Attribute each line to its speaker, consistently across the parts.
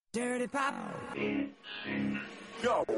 Speaker 1: Dirty Pop. Yo.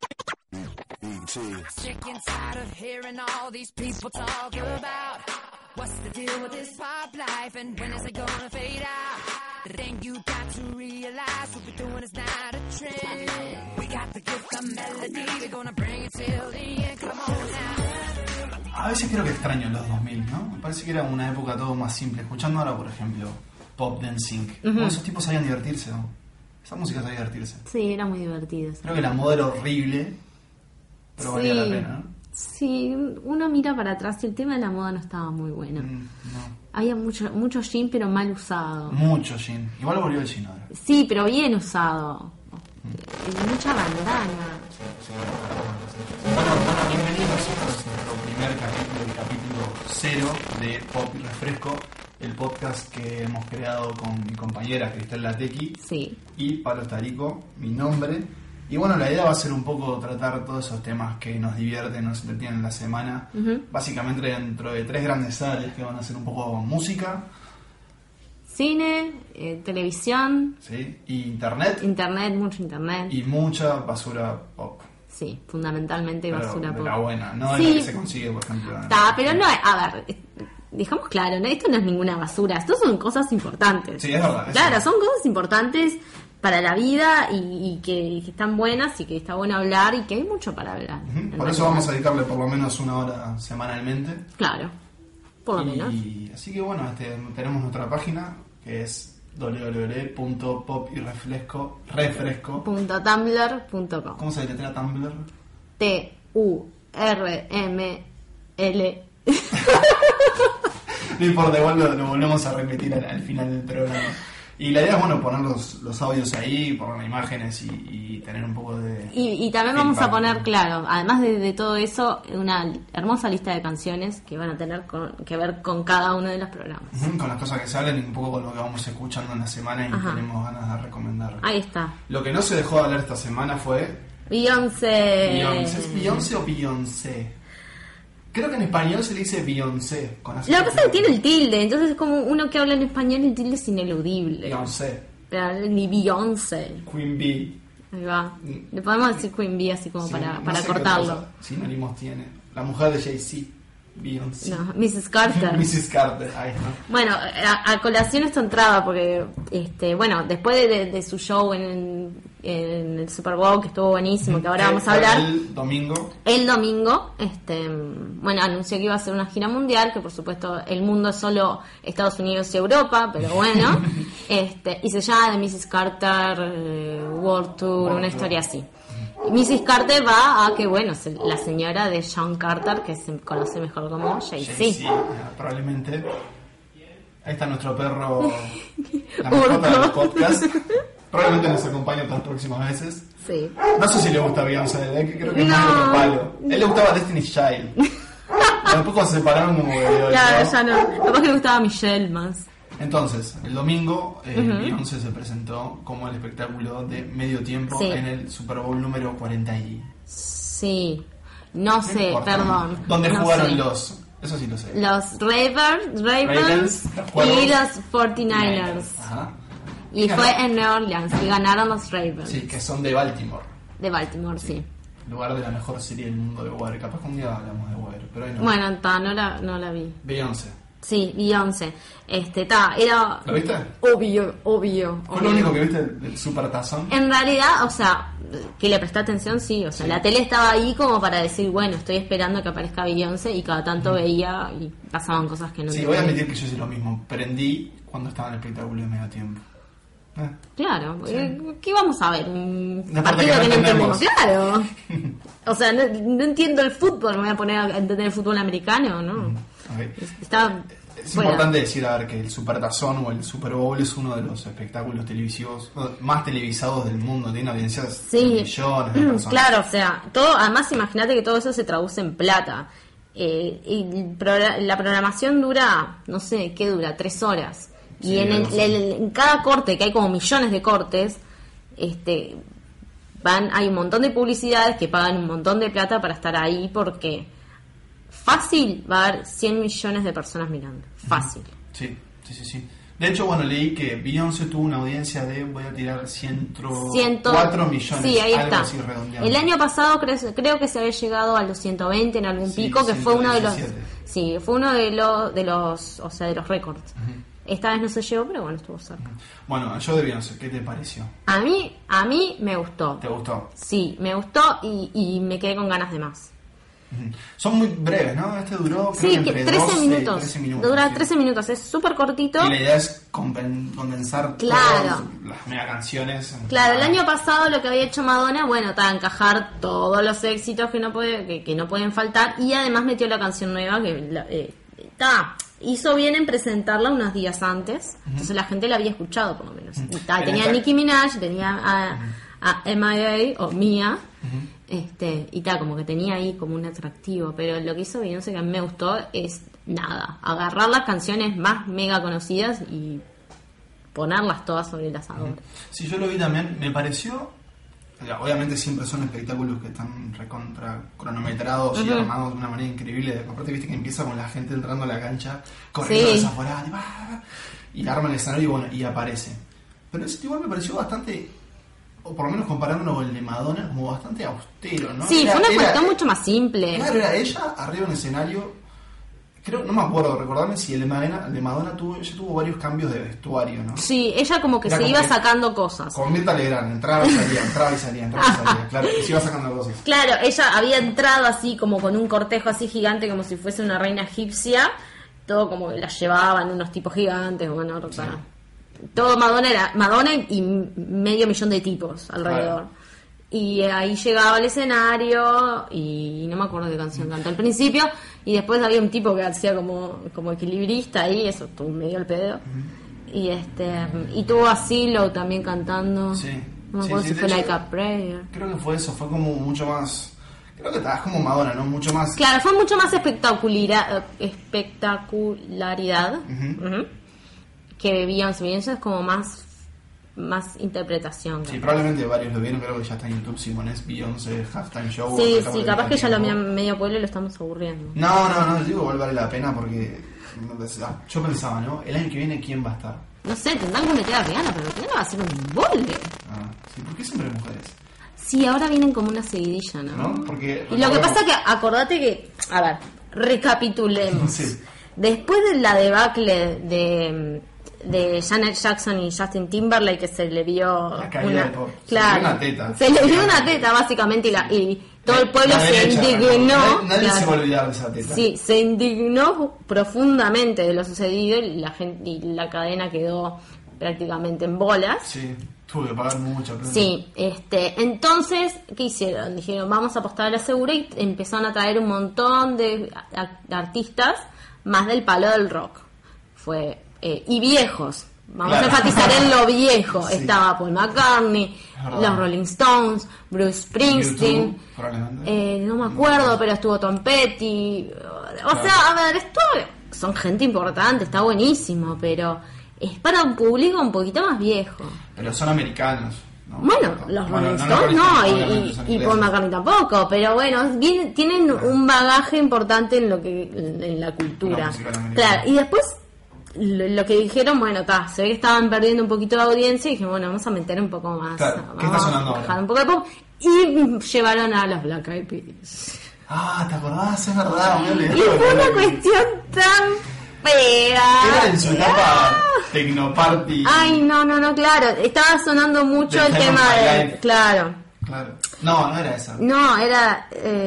Speaker 1: Sick and tired of hearing all these people talk about what's the deal with this pop life and when is it gonna fade out? The thing you got to realize what we're doing is not a trend. We got the gift of melody, we're gonna bring it till the end. Come on now.
Speaker 2: A veces creo que extraño los 2000, ¿no? Me parece que era una época todo más simple. Escuchando ahora, por ejemplo, Pop Dancing. Como esos tipos sabían divertirse, ¿no? Esa música sabía divertirse.
Speaker 3: Sí, era muy divertido.
Speaker 2: Creo que la moda era horrible, pero valía la pena, ¿no?
Speaker 3: Sí, uno mira para atrás y el tema de la moda no estaba muy bueno.
Speaker 2: No.
Speaker 3: Había mucho jean, pero mal usado.
Speaker 2: Mucho jean. Igual volvió el jean ahora.
Speaker 3: Sí, pero bien usado. Mucha bandana.
Speaker 2: Bueno, bienvenidos a nuestro primer capítulo, el capítulo 0 de Pop y Refresco, el podcast que hemos creado con mi compañera Cristel Latequi y Pablo Tarico, mi nombre. Y bueno, la idea va a ser un poco tratar todos esos temas que nos divierten, nos entretienen en la semana. Básicamente dentro de 3 grandes áreas que van a ser un poco música,
Speaker 3: cine, televisión,
Speaker 2: ¿sí? Y internet,
Speaker 3: mucho internet.
Speaker 2: Y mucha basura pop.
Speaker 3: Sí, fundamentalmente
Speaker 2: pero
Speaker 3: basura
Speaker 2: de
Speaker 3: pop.
Speaker 2: la buena, no de la que se consigue, por ejemplo.
Speaker 3: Pero no, a ver, dejamos claro, ¿no? Esto no es ninguna basura, esto son cosas importantes.
Speaker 2: Sí, es verdad.
Speaker 3: Claro, son cosas importantes para la vida y que están buenas y que está bueno hablar y que hay mucho para hablar.
Speaker 2: Por eso vamos a dedicarle por lo menos 1 hora semanalmente.
Speaker 3: Claro, por lo menos.
Speaker 2: Así que bueno, tenemos nuestra página que es www.popyrefresco.tumblr.com. ¿Cómo se deletrea Tumblr?
Speaker 3: TURML.
Speaker 2: No importa, igual lo volvemos a repetir al final del programa. Y la idea es, bueno, poner los audios ahí, poner imágenes y tener un poco de...
Speaker 3: Y también vamos a poner, claro, además de todo eso, una hermosa lista de canciones que van a tener que ver con cada uno de los programas.
Speaker 2: Con las cosas que salen y un poco con lo que vamos escuchando en la semana y tenemos ganas de recomendar.
Speaker 3: Ahí está.
Speaker 2: Lo que no se dejó de hablar esta semana fue...
Speaker 3: Beyoncé.
Speaker 2: ¿Es Beyoncé o Beyoncé? Creo que en español se le dice Beyoncé. Lo
Speaker 3: que pasa es que tiene el tilde, entonces es como uno que habla en español, el tilde es ineludible.
Speaker 2: Beyoncé.
Speaker 3: Ni Beyoncé.
Speaker 2: Queen Bee.
Speaker 3: Ahí va. Le podemos decir Queen Bee así como para cortarlo.
Speaker 2: Sinónimos tiene. La mujer de Jay-Z. Beyoncé.
Speaker 3: No, Mrs. Carter.
Speaker 2: Mrs. Carter, ahí está.
Speaker 3: Bueno, a colación esta entrada porque, bueno, después de su show en el Super Bowl, que estuvo buenísimo, que ahora vamos a hablar.
Speaker 2: El domingo,
Speaker 3: bueno, anunció que iba a hacer una gira mundial, que por supuesto el mundo es solo Estados Unidos y Europa, pero bueno, y se llama The Mrs. Carter World Tour, una historia así. Mrs. Carter va a que, bueno, la señora de Sean Carter, que se conoce mejor como Jay-Z.
Speaker 2: Probablemente. Ahí está nuestro perro, la mascota del podcast. Probablemente nos acompaña otras próximas veces.
Speaker 3: Sí.
Speaker 2: No sé si le gusta Beyoncé, creo que es más otro palo. Él le gustaba Destiny's Child. Después cuando se separaron como que...
Speaker 3: Claro, ya no. Capaz que le gustaba Michelle más.
Speaker 2: Entonces, el domingo Beyoncé se presentó como el espectáculo de medio tiempo en el Super Bowl número 40
Speaker 3: Sí, no sé, perdón.
Speaker 2: ¿Dónde jugaron los? Eso sí lo sé.
Speaker 3: Los Ravens y los 49ers.
Speaker 2: Ajá.
Speaker 3: Y fue en New Orleans y ganaron los Ravens.
Speaker 2: Sí, que son de Baltimore.
Speaker 3: De Baltimore, sí.
Speaker 2: Lugar de la mejor serie del mundo de Weather. Capaz que un día hablamos de Weather, pero ahí no.
Speaker 3: Bueno, no la vi.
Speaker 2: Beyoncé.
Speaker 3: Sí, Beyoncé. Era...
Speaker 2: ¿Lo viste?
Speaker 3: Obvio.
Speaker 2: ¿Fue lo único que viste del Super Tazón?
Speaker 3: En realidad, o sea, que le presté atención, sí. O sea, la tele estaba ahí como para decir, bueno, estoy esperando que aparezca Beyoncé, y cada tanto veía y pasaban cosas que no
Speaker 2: entendía. Sí, voy a admitir que yo hice lo mismo. Prendí cuando estaba en el espectáculo de medio tiempo.
Speaker 3: Claro, sí. ¿Qué vamos a ver? Un
Speaker 2: una
Speaker 3: partido que no entendemos. Claro. O sea, no entiendo el fútbol, me voy a poner a entender el fútbol americano, ¿no?
Speaker 2: Okay. Es
Speaker 3: bueno.
Speaker 2: importante decir, a ver, que el Supertazón o el Super Bowl es uno de los espectáculos televisivos más televisados del mundo. Tiene audiencias de millones de personas.
Speaker 3: Claro, o sea, todo, además imagínate que todo eso se traduce en plata. Y la programación dura, no sé, ¿qué dura? 3 horas. Y en cada corte, que hay como millones de cortes, hay un montón de publicidades que pagan un montón de plata para estar ahí, porque fácil va a haber 100 millones de personas mirando. Fácil.
Speaker 2: Sí. De hecho, bueno, leí que Beyoncé tuvo una audiencia de, voy a tirar 104 millones.
Speaker 3: Sí, ahí
Speaker 2: algo
Speaker 3: está.
Speaker 2: Así redondeando.
Speaker 3: El año pasado creo que se había llegado a los 120 en algún pico, que fue uno de los...
Speaker 2: 117.
Speaker 3: Sí, fue uno de los o sea, de los récords. Esta vez no se llegó, pero bueno, estuvo cerca.
Speaker 2: Bueno, yo de Beyoncé, ¿qué te pareció?
Speaker 3: A mí me gustó.
Speaker 2: ¿Te gustó?
Speaker 3: Sí, me gustó y me quedé con ganas de más.
Speaker 2: Son muy breves, ¿no? Este duró creo
Speaker 3: Sí,
Speaker 2: que
Speaker 3: que
Speaker 2: entre
Speaker 3: 13
Speaker 2: 12 y
Speaker 3: minutos.
Speaker 2: 13 minutos.
Speaker 3: Dura
Speaker 2: sí.
Speaker 3: 13 minutos, es súper cortito.
Speaker 2: Y la idea es condensar
Speaker 3: Claro.
Speaker 2: todas las mega canciones.
Speaker 3: Claro, el año pasado lo que había hecho Madonna, bueno, estaba encajar todos los éxitos que no pueden faltar, y además metió la canción nueva que hizo bien en presentarla unos días antes, entonces la gente la había escuchado por lo menos. Y tenía a Nicki Minaj, tenía a M.I.A. o Mia, y como que tenía ahí como un atractivo, pero lo que hizo Beyoncé que a mí me gustó es agarrar las canciones más mega conocidas y ponerlas todas sobre el asador.
Speaker 2: Sí, yo lo vi también, me pareció, obviamente siempre son espectáculos que están recontra cronometrados y armados de una manera increíble. Aparte viste que empieza con la gente entrando a la cancha, corriendo desaforada, y arma el escenario y bueno, y aparece. Pero ese igual me pareció bastante, o por lo menos comparándolo con el de Madonna, como bastante austero, ¿no?
Speaker 3: Sí, fue una cuestión mucho más simple.
Speaker 2: Claro, era ella arriba en el escenario. Creo, no me acuerdo, recordarme si el de Madonna tuvo varios cambios de vestuario, ¿no?
Speaker 3: Sí, ella como que
Speaker 2: Era
Speaker 3: se
Speaker 2: como
Speaker 3: iba
Speaker 2: que,
Speaker 3: sacando cosas.
Speaker 2: Con Mirta Legrand, entraba y salía, claro, y se iba sacando cosas.
Speaker 3: Claro, ella había entrado así como con un cortejo así gigante, como si fuese una reina egipcia, todo como que la llevaban unos tipos gigantes, bueno,
Speaker 2: Sí.
Speaker 3: todo Madonna y medio millón de tipos alrededor.
Speaker 2: Claro.
Speaker 3: Y ahí llegaba al escenario y no me acuerdo qué canción cantó al principio, y después había un tipo que hacía como equilibrista ahí, eso estuvo medio al pedo. Y tuvo a CeeLo también cantando.
Speaker 2: Sí.
Speaker 3: No me acuerdo si fue
Speaker 2: de
Speaker 3: Like
Speaker 2: hecho,
Speaker 3: a Prayer.
Speaker 2: Creo que fue eso, fue como mucho más. Creo que es como Madonna, ¿no? Mucho más.
Speaker 3: Claro, fue mucho más espectacularidad que Beyoncé. Beyoncé es como más interpretación.
Speaker 2: Sí, probablemente varios lo vieron, creo que ya está en YouTube, si pones Beyoncé Halftime Show.
Speaker 3: Sí, capaz que ya lo medio pueblo y lo estamos aburriendo.
Speaker 2: No, digo, igual vale la pena porque yo pensaba, ¿no? El año que viene, ¿quién va a estar?
Speaker 3: No sé, tendrán que meter a Rihanna, pero Rihanna va a ser un embole.
Speaker 2: Sí, ¿por qué siempre mujeres?
Speaker 3: Sí, ahora vienen como una seguidilla, ¿no?
Speaker 2: Porque
Speaker 3: y lo que pasa es que, acordate que, a ver, recapitulemos.
Speaker 2: Sí.
Speaker 3: Después de la debacle de Janet Jackson y Justin Timberlake, que se le vio
Speaker 2: la caída del pop.
Speaker 3: Claro,
Speaker 2: se le vio una teta.
Speaker 3: Se le vio una teta básicamente y todo el pueblo se indignó.
Speaker 2: Nadie se va a olvidar de esa teta.
Speaker 3: Sí, se indignó profundamente de lo sucedido y la cadena quedó prácticamente en bolas.
Speaker 2: Sí, tuve que pagar mucho. Pero
Speaker 3: Sí, entonces, ¿qué hicieron? Dijeron, vamos a apostar a la segura, y empezaron a traer un montón de artistas más del palo del rock. Y viejos. Vamos a enfatizar en lo viejo. Sí. Estaba Paul McCartney, los Rolling Stones, Bruce Springsteen. No me acuerdo, pero estuvo Tom Petty. O sea, a ver, esto son gente importante, está buenísimo, pero es para un público un poquito más viejo.
Speaker 2: Pero son americanos. ¿no?
Speaker 3: Bueno, los Rolling Stones y Paul McCartney tampoco, pero bueno, tienen un bagaje importante en la cultura. Claro, y después lo que dijeron, bueno, se ve que estaban perdiendo un poquito de audiencia y dije, bueno, vamos a meter un poco más.
Speaker 2: Claro, ¿qué está sonando ahora?
Speaker 3: Un poco de pop, y llevaron a los Black Eyed Peas.
Speaker 2: ¿Te acordás? Es verdad,
Speaker 3: y fue una cuestión tan fea.
Speaker 2: Era en su etapa Tecnoparty.
Speaker 3: Ay, no, claro, estaba sonando mucho el tema de... Claro.
Speaker 2: No era esa.
Speaker 3: No, era...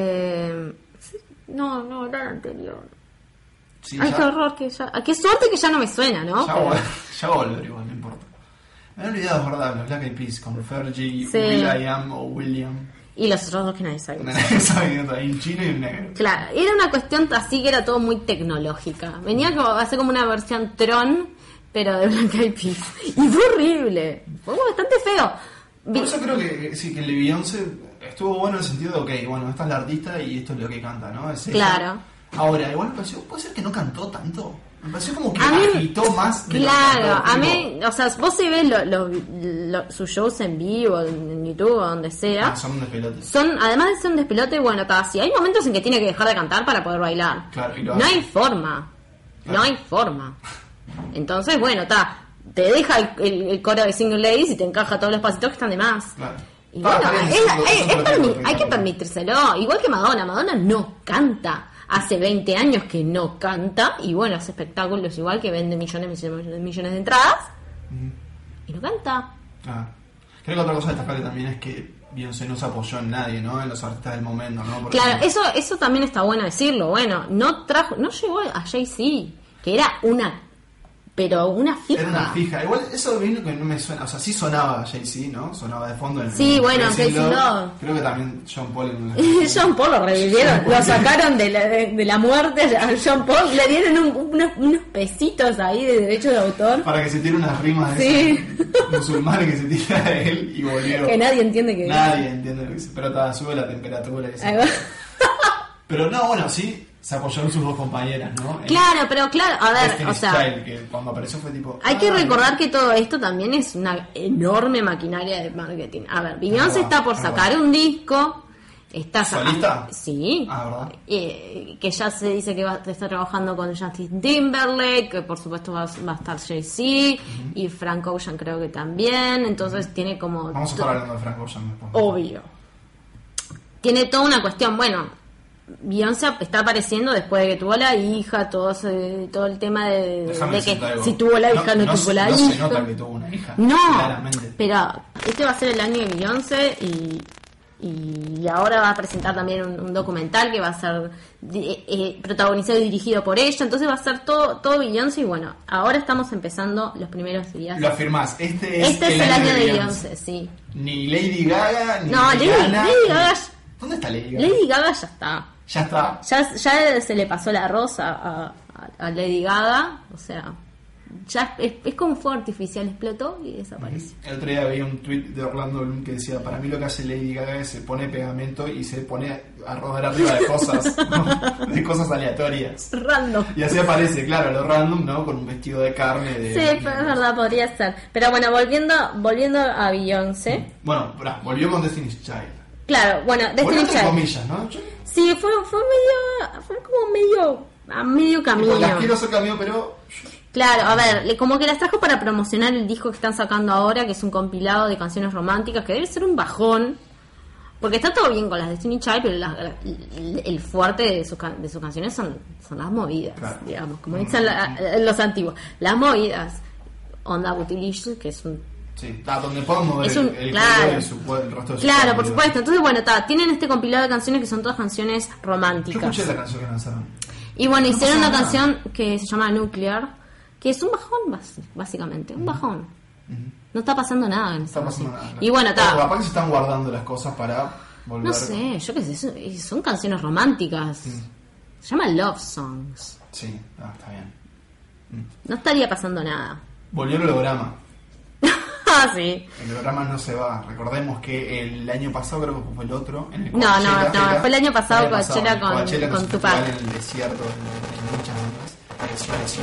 Speaker 3: No, era la anterior.
Speaker 2: Sí,
Speaker 3: ay, qué horror, qué suerte que ya no me suena, ¿no?
Speaker 2: Ya voy a volver igual, no importa. Me he olvidado, es verdad, los Black Eyed Peas con Fergie,
Speaker 3: sí.
Speaker 2: Will.i.am o William.
Speaker 3: Y los otros dos que nadie sabe.
Speaker 2: Nadie sabe, hay un chino y un negro.
Speaker 3: Claro, era una cuestión así que era todo muy tecnológica. Venía como a ser como una versión Tron, pero de Black Eyed Peas. Y fue horrible, fue bastante feo.
Speaker 2: Por eso creo que sí, que el de Beyoncé estuvo bueno en el sentido de, ok, bueno, esta es la artista y esto es lo que canta, ¿no? Es
Speaker 3: claro.
Speaker 2: Ahora, igual me pareció, puede ser que no cantó tanto. Me pareció como que agitó más.
Speaker 3: Claro, a mí, o sea, vos si ves sus shows en vivo, en YouTube o donde sea.
Speaker 2: Son un despelote.
Speaker 3: Además de ser un despelote, bueno, si hay momentos en que tiene que dejar de cantar para poder bailar.
Speaker 2: Claro, y
Speaker 3: no hay forma. Claro. No hay forma. Entonces, bueno, te deja el coro de Single Ladies y te encaja todos los pasitos que están de más.
Speaker 2: Claro.
Speaker 3: Y bueno,
Speaker 2: Eso
Speaker 3: hay que permitírselo. Igual que Madonna no canta. Hace 20 años que no canta. Y bueno, hace espectáculos igual que vende millones de entradas. Y no canta.
Speaker 2: Creo que otra cosa destacable también es que Beyoncé no se apoyó en nadie, ¿no? En los artistas del momento, ¿no? Por
Speaker 3: Claro,
Speaker 2: ejemplo,
Speaker 3: eso también está bueno decirlo. Bueno, no llegó a Jay-Z, que era una fija.
Speaker 2: Era una fija. Igual eso vino que no me suena. O sea, sí sonaba Jay-Z, ¿no? Sonaba de fondo en
Speaker 3: Sí, bueno,
Speaker 2: Crazy
Speaker 3: Crazy Love.
Speaker 2: Creo que también John Paul en una...
Speaker 3: John Paul lo revivieron, lo sacaron de la muerte a John Paul, le dieron unos pesitos ahí de derecho de autor.
Speaker 2: Para que se tire unas rimas de
Speaker 3: Sí.
Speaker 2: musulmanes que se tira a él y volvió.
Speaker 3: Que nadie entiende que
Speaker 2: Nadie entiende lo que dice. Pero sube la temperatura. Y
Speaker 3: Ahí va.
Speaker 2: Pero no, bueno, sí. Se apoyó en sus dos compañeras, ¿no?
Speaker 3: Claro, a ver,
Speaker 2: Destiny's
Speaker 3: o sea,
Speaker 2: Child, que cuando apareció fue tipo...
Speaker 3: hay que recordar que todo esto también es una enorme maquinaria de marketing. A ver, Beyoncé está por sacar un disco, está
Speaker 2: ¿Solista?
Speaker 3: Sí.
Speaker 2: ¿Verdad?
Speaker 3: Que ya se dice que está trabajando con Justin Timberlake, que por supuesto va a estar Jay-Z, y Frank Ocean creo que también, entonces tiene como...
Speaker 2: Vamos a estar hablando de Frank Ocean después.
Speaker 3: Obvio. Tiene toda una cuestión, bueno... Beyoncé está apareciendo después de que tuvo la hija, todo el tema de que si tuvo la hija no tuvo la hija.
Speaker 2: No se nota que tuvo una hija.
Speaker 3: No,
Speaker 2: claramente.
Speaker 3: pero este va a ser el año de Beyoncé y ahora va a presentar también un documental que va a ser protagonizado y dirigido por ella, entonces va a ser todo Beyoncé y bueno, ahora estamos empezando los primeros días.
Speaker 2: Lo afirmás, este es
Speaker 3: el año de Beyoncé, sí.
Speaker 2: Ni Lady Gaga, ni
Speaker 3: Lady Gaga.
Speaker 2: ¿Dónde está Lady Gaga?
Speaker 3: Lady Gaga ya está.
Speaker 2: Ya está.
Speaker 3: Ya se le pasó la rosa a Lady Gaga, o sea, ya es como fuego artificial, explotó y desaparece.
Speaker 2: El otro día veía un tweet de Orlando Bloom que decía, para mí lo que hace Lady Gaga es se pone pegamento y se pone a rodar arriba de cosas, ¿no? De cosas aleatorias.
Speaker 3: Random.
Speaker 2: Y así aparece, claro, lo random, ¿no? Con un vestido de carne.
Speaker 3: Sí, es verdad, podría ser. Pero bueno, volviendo a Beyoncé.
Speaker 2: Bueno, volvió con Destiny's Child.
Speaker 3: Claro, bueno, Destiny's Child.
Speaker 2: Comillas, ¿no?
Speaker 3: Sí, fue como a medio camino.
Speaker 2: Las quiero hacer camino, pero...
Speaker 3: Claro, a ver, como que las trajo para promocionar el disco que están sacando ahora, que es un compilado de canciones románticas, que debe ser un bajón, porque está todo bien con las Destiny's Child, pero el fuerte de sus canciones son las movidas, claro. Digamos, como dicen los antiguos, las movidas. Onda Bootylicious, que es un...
Speaker 2: Sí, donde pueden mover el
Speaker 3: claro,
Speaker 2: y el resto de su
Speaker 3: claro, por supuesto. Entonces, bueno, tienen este compilado de canciones que son todas canciones románticas.
Speaker 2: Yo escuché la canción que lanzaron.
Speaker 3: Y bueno, hicieron una canción que se llama Nuclear, que es un bajón, básicamente, un bajón. No está pasando nada en esa canción. Y bueno,
Speaker 2: capaz que se están guardando las cosas para volver.
Speaker 3: No sé, yo qué sé, son canciones románticas. Se llama Love Songs.
Speaker 2: Sí, está bien.
Speaker 3: No estaría pasando nada.
Speaker 2: Volvió el holograma.
Speaker 3: Ah, sí.
Speaker 2: El holograma no se va. Recordemos que el año pasado, creo que fue el otro. En el
Speaker 3: no, fue el año pasado Coachella con Tupac.
Speaker 2: En el desierto, en muchas zonas. Apareció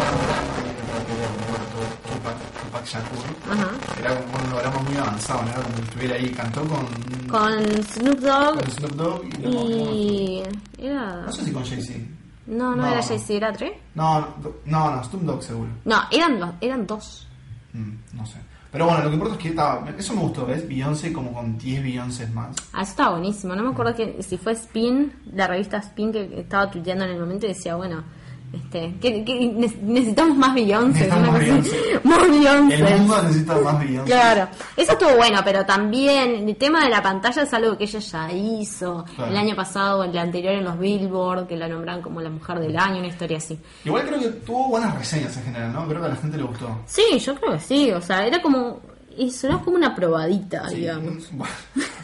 Speaker 2: Tupac Shakur. Era como un holograma muy avanzado, ¿no? Era como si estuviera ahí. Cantó
Speaker 3: con Snoop Dogg.
Speaker 2: Con Snoop Dogg
Speaker 3: y era...
Speaker 2: No sé si con Jay-Z.
Speaker 3: No era Jay-Z, ¿era 3?
Speaker 2: No, Snoop Dogg seguro.
Speaker 3: No, eran 2.
Speaker 2: No sé. Pero bueno, lo que importa es que eso me gustó, ¿ves? Beyoncé como con 10 Beyoncés más.
Speaker 3: Ah, eso estaba buenísimo. No me acuerdo si fue Spin, la revista Spin que estaba tuiteando en el momento y decía, bueno, que necesitamos más Beyoncé.
Speaker 2: Más Beyoncé.
Speaker 3: Más Beyoncé.
Speaker 2: El mundo necesita más Beyoncé.
Speaker 3: Claro. Eso estuvo bueno, pero también el tema de la pantalla es algo que ella ya hizo. Claro. El año pasado o el anterior en los Billboard, que la nombraron como la mujer del año, una historia así.
Speaker 2: Igual creo que tuvo buenas reseñas en general, ¿no? Creo que a la gente le gustó.
Speaker 3: Sí, yo creo que sí. O sea, era como... Y sonó como una probadita, sí, digamos.
Speaker 2: Bueno,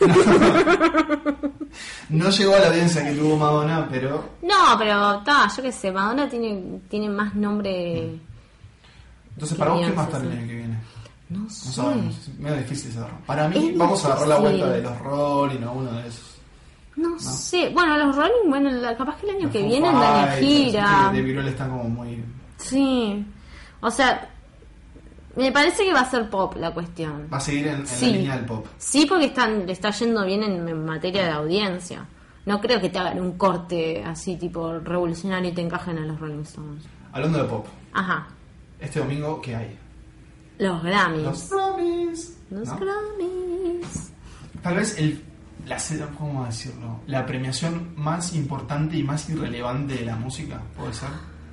Speaker 2: no llegó a la audiencia que tuvo Madonna, pero...
Speaker 3: No, pero yo qué sé, Madonna tiene más nombre...
Speaker 2: Entonces, ¿para vos qué más está el año que viene?
Speaker 3: No sé.
Speaker 2: No sabemos, es medio difícil saberlo. Para mí, vamos a agarrar la vuelta de los Rolling o uno de esos.
Speaker 3: No sé, bueno, los Rolling, capaz que el año que viene andan en gira.
Speaker 2: De Virol están como muy...
Speaker 3: Sí, o sea... Me parece que va a ser pop la cuestión.
Speaker 2: Va a seguir en la línea del pop.
Speaker 3: Sí, porque le está yendo bien en materia de audiencia. No creo que te hagan un corte así tipo revolucionario y te encajen a los Rolling Stones.
Speaker 2: Hablando de pop.
Speaker 3: Ajá.
Speaker 2: Este domingo, ¿qué hay?
Speaker 3: Los Grammys.
Speaker 2: Los Grammys.
Speaker 3: Los
Speaker 2: ¿no?
Speaker 3: Grammys.
Speaker 2: Tal vez ¿cómo decirlo? La premiación más importante y más irrelevante de la música, ¿puede ser?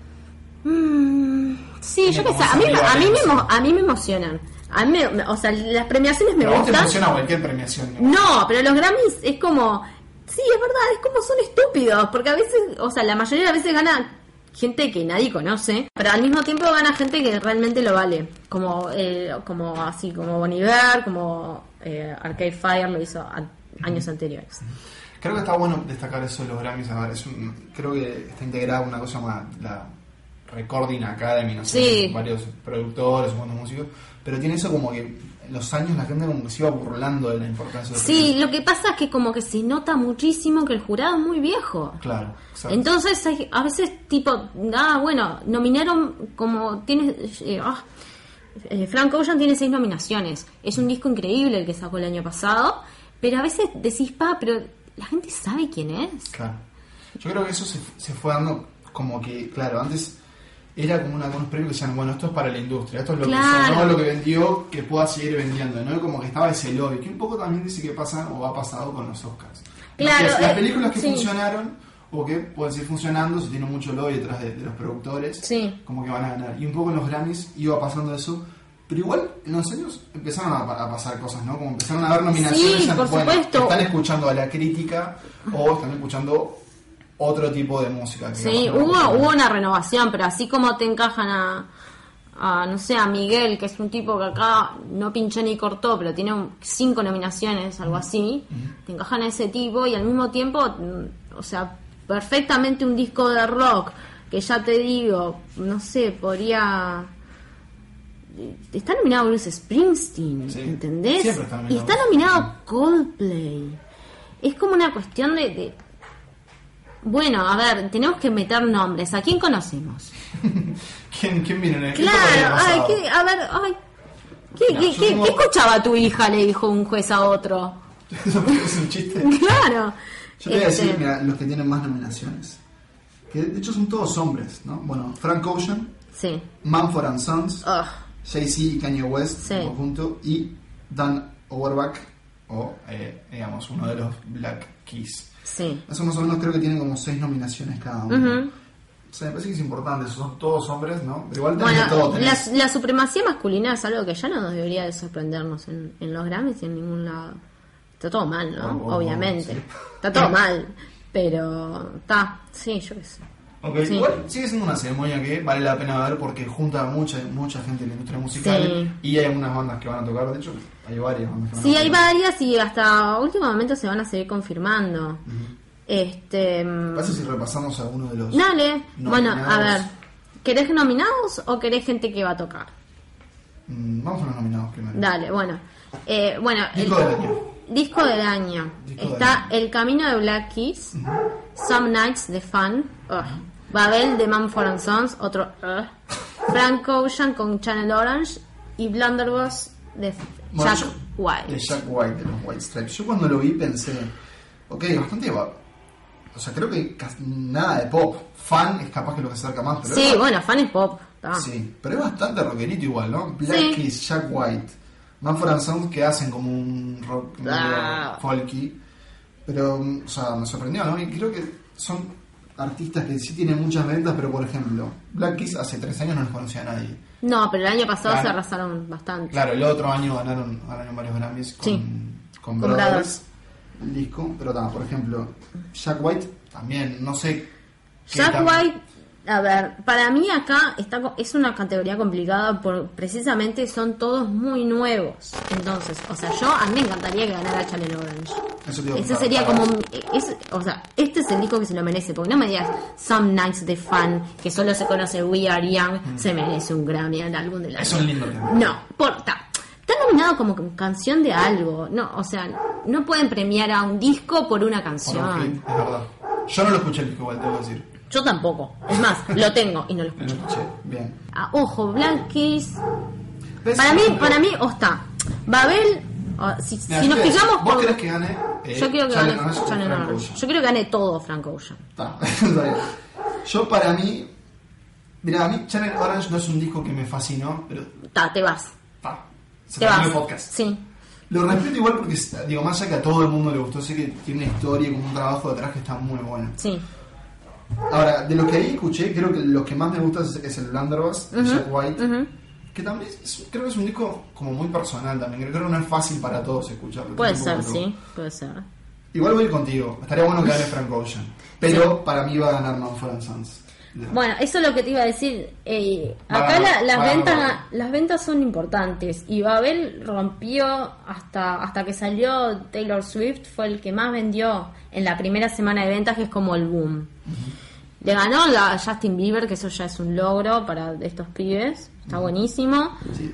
Speaker 3: Sí, yo qué sé, a mí me emocionan. O sea, las premiaciones me
Speaker 2: pero
Speaker 3: gustan.
Speaker 2: ¿Vos te emociona cualquier premiación?
Speaker 3: No, pero los Grammys es como... Sí, es verdad, es como son estúpidos. Porque a veces, o sea, la mayoría de las veces gana gente que nadie conoce, pero al mismo tiempo gana gente que realmente lo vale. Como así, como Bon Iver, como Arcade Fire lo hizo años anteriores.
Speaker 2: Creo que está bueno destacar eso de los Grammys. A ver, creo que está integrada una cosa más, la Recording Academy, no sé,
Speaker 3: Sí.
Speaker 2: varios productores, buenos músicos, pero tiene eso como que en los años la gente como que se iba burlando de la importancia de los
Speaker 3: Sí,
Speaker 2: premios.
Speaker 3: lo que pasa es que como que se nota muchísimo que el jurado es muy viejo.
Speaker 2: Claro, exacto.
Speaker 3: Entonces a veces tipo, bueno, nominaron como Frank Ocean tiene 6 nominaciones. Es un disco increíble el que sacó el año pasado, pero a veces decís, pero la gente sabe quién es.
Speaker 2: Claro. Yo creo que eso se fue dando como que, claro, antes era como unos premios que decían, bueno, esto es para la industria, esto es lo
Speaker 3: Claro.
Speaker 2: que sonó, lo que vendió, que pueda seguir vendiendo, ¿no? Como que estaba ese lobby, que un poco también dice que pasa o ha pasado con los Oscars.
Speaker 3: Claro,
Speaker 2: Las películas que
Speaker 3: sí.
Speaker 2: funcionaron, o que pueden seguir funcionando, si tiene mucho lobby detrás de los productores,
Speaker 3: Sí.
Speaker 2: como que van a ganar. Y un poco en los Grammys iba pasando eso, pero igual en los años empezaron a pasar cosas, ¿no? Como empezaron a haber nominaciones,
Speaker 3: Sí, por supuesto.
Speaker 2: están escuchando a la crítica o están escuchando otro tipo de música. Que
Speaker 3: Sí, hubo una renovación, pero así como te encajan no sé, a Miguel, que es un tipo que acá no pinchó ni cortó, pero tiene 5 nominaciones, algo así, te encajan a ese tipo y al mismo tiempo, o sea, perfectamente un disco de rock, que ya te digo, no sé, podría... Está nominado Bruce Springsteen,
Speaker 2: Sí,
Speaker 3: ¿entendés?
Speaker 2: siempre está nominado.
Speaker 3: Y está nominado Coldplay. Es como una cuestión de... Bueno, a ver, tenemos que meter nombres. ¿A quién conocemos?
Speaker 2: ¿Quién viene en el
Speaker 3: Claro, ¿qué escuchaba tu hija? Le dijo un juez a otro.
Speaker 2: ¿Eso es un chiste?
Speaker 3: Claro.
Speaker 2: Yo te voy a decir, mira, los que tienen más nominaciones. Que de hecho son todos hombres, ¿no? Bueno, Frank Ocean,
Speaker 3: Sí.
Speaker 2: Mumford & Sons,
Speaker 3: Ugh.
Speaker 2: Jay-Z y Kanye West
Speaker 3: Sí.
Speaker 2: en conjunto, y Dan Auerbach, o digamos, uno de los Black Keys.
Speaker 3: Sí.
Speaker 2: Eso más o menos creo que tienen como 6 nominaciones cada uno.
Speaker 3: Ujú.
Speaker 2: O sea, me parece que es importante, son todos hombres, ¿no? Pero igual tenés de todo.
Speaker 3: Bueno,
Speaker 2: Tenés...
Speaker 3: la supremacía masculina es algo que ya no nos debería de sorprendernos en los Grammys y en ningún lado. Está todo mal, ¿no?
Speaker 2: Oh,
Speaker 3: Obviamente.
Speaker 2: sí.
Speaker 3: Está todo mal. Pero está, sí, yo qué sé.
Speaker 2: Ok,
Speaker 3: Sí.
Speaker 2: igual sigue siendo una ceremonia que vale la pena ver porque junta a mucha gente en la industria musical,
Speaker 3: Sí.
Speaker 2: y hay algunas bandas que van a tocar, de hecho hay varias bandas que van
Speaker 3: Sí,
Speaker 2: a
Speaker 3: hay
Speaker 2: tocar.
Speaker 3: varias y hasta último momento se van a seguir confirmando.
Speaker 2: Ujú.
Speaker 3: Parece
Speaker 2: si repasamos algunos de los
Speaker 3: Dale. Bueno, a
Speaker 2: nominados.
Speaker 3: ver. ¿Querés nominados o querés gente que va a tocar?
Speaker 2: Vamos a los nominados primero.
Speaker 3: Dale, bueno.
Speaker 2: Disco del año.
Speaker 3: Disco del año.
Speaker 2: Disco del
Speaker 3: Está
Speaker 2: año.
Speaker 3: El Camino de Black Keys, Some Nights de Fun, Babel de Mumford & Sons, otro Frank Ocean con Channel Orange y Blunderbuss de
Speaker 2: Bueno,
Speaker 3: Jack White.
Speaker 2: De Jack White, de los White Stripes. Yo cuando lo vi pensé, ok, bastante o sea, creo que nada de pop. Fan es capaz que lo que se acerca más, pero
Speaker 3: Sí, bueno, Fan es pop. Está.
Speaker 2: sí, pero es bastante rockerito igual, ¿no? Black
Speaker 3: Sí.
Speaker 2: Keys, Jack White, Mumford & Sons, que hacen como un rock medio folky, pero, o sea, me sorprendió, ¿no? Y creo que son artistas que sí tienen muchas ventas, pero por ejemplo, Black Keys hace 3 años no los conocía a nadie.
Speaker 3: No, pero el año pasado
Speaker 2: Claro.
Speaker 3: se arrasaron bastante.
Speaker 2: Claro, el otro año ganaron varios Grammys con,
Speaker 3: Sí.
Speaker 2: con
Speaker 3: Con
Speaker 2: Brothers,
Speaker 3: Brothers.
Speaker 2: el disco, pero por ejemplo, Jack White también, no sé qué
Speaker 3: Jack
Speaker 2: tan-
Speaker 3: White, a ver, para mí acá es una categoría complicada por precisamente son todos muy nuevos. Entonces, o sea, a mí me encantaría que ganara Channel Orange.
Speaker 2: Eso te iba a
Speaker 3: Ese
Speaker 2: preguntar,
Speaker 3: sería
Speaker 2: para-
Speaker 3: como o sea, este es el disco que se lo merece, porque no me digas Some Nights de Fun, que solo se conoce We Are Young, se merece un Grammy al álbum del año.
Speaker 2: Es un lindo tema.
Speaker 3: No, está nominado como canción de algo. No, o sea, no pueden premiar a un disco por una
Speaker 2: Por un
Speaker 3: canción.
Speaker 2: hit, es verdad. Yo no lo escuché el disco igual, tengo que decir.
Speaker 3: Yo tampoco. Es más, lo tengo y no lo
Speaker 2: No lo
Speaker 3: escucho.
Speaker 2: escuché, bien.
Speaker 3: Ojo, Black Keys.
Speaker 2: ¿Ves?
Speaker 3: Para mí, está. Babel, si
Speaker 2: Mira,
Speaker 3: nos
Speaker 2: yo te voy a decir,
Speaker 3: fijamos
Speaker 2: ¿vos
Speaker 3: por...
Speaker 2: querés que gane?
Speaker 3: Yo quiero que
Speaker 2: Channel
Speaker 3: gane
Speaker 2: Orange o
Speaker 3: Channel
Speaker 2: Frank
Speaker 3: Orange.
Speaker 2: Ocean?
Speaker 3: Yo quiero que gane todo Frank Ocean.
Speaker 2: Está bien. Yo para mí, Mirá, a mí Channel Orange no es un disco que me fascinó, pero
Speaker 3: Te vas.
Speaker 2: se
Speaker 3: Te
Speaker 2: terminó
Speaker 3: vas.
Speaker 2: el podcast.
Speaker 3: Sí.
Speaker 2: Lo respeto igual porque, digo, más allá que a todo el mundo le gustó, sé que tiene una historia y como un trabajo detrás que está muy bueno.
Speaker 3: Sí.
Speaker 2: Ahora, de lo que ahí escuché, creo que lo que más me gusta es el Blunderbuss de Jack White, que también creo que es un disco como muy personal también, creo que no es fácil para todos escucharlo.
Speaker 3: Puede
Speaker 2: Tiene un
Speaker 3: ser,
Speaker 2: poco de
Speaker 3: sí, puede ser.
Speaker 2: todo. Igual voy a ir contigo, estaría bueno que gane Frank Ocean, pero para mí va a ganar Mumford & Sons.
Speaker 3: Bueno, eso es lo que te iba a decir. Acá las ventas son importantes. Y Babel rompió hasta que salió Taylor Swift, fue el que más vendió en la primera semana de ventas, que es como el boom. Le ganó a Justin Bieber, que eso ya es un logro para estos pibes. Está buenísimo.
Speaker 2: Sí.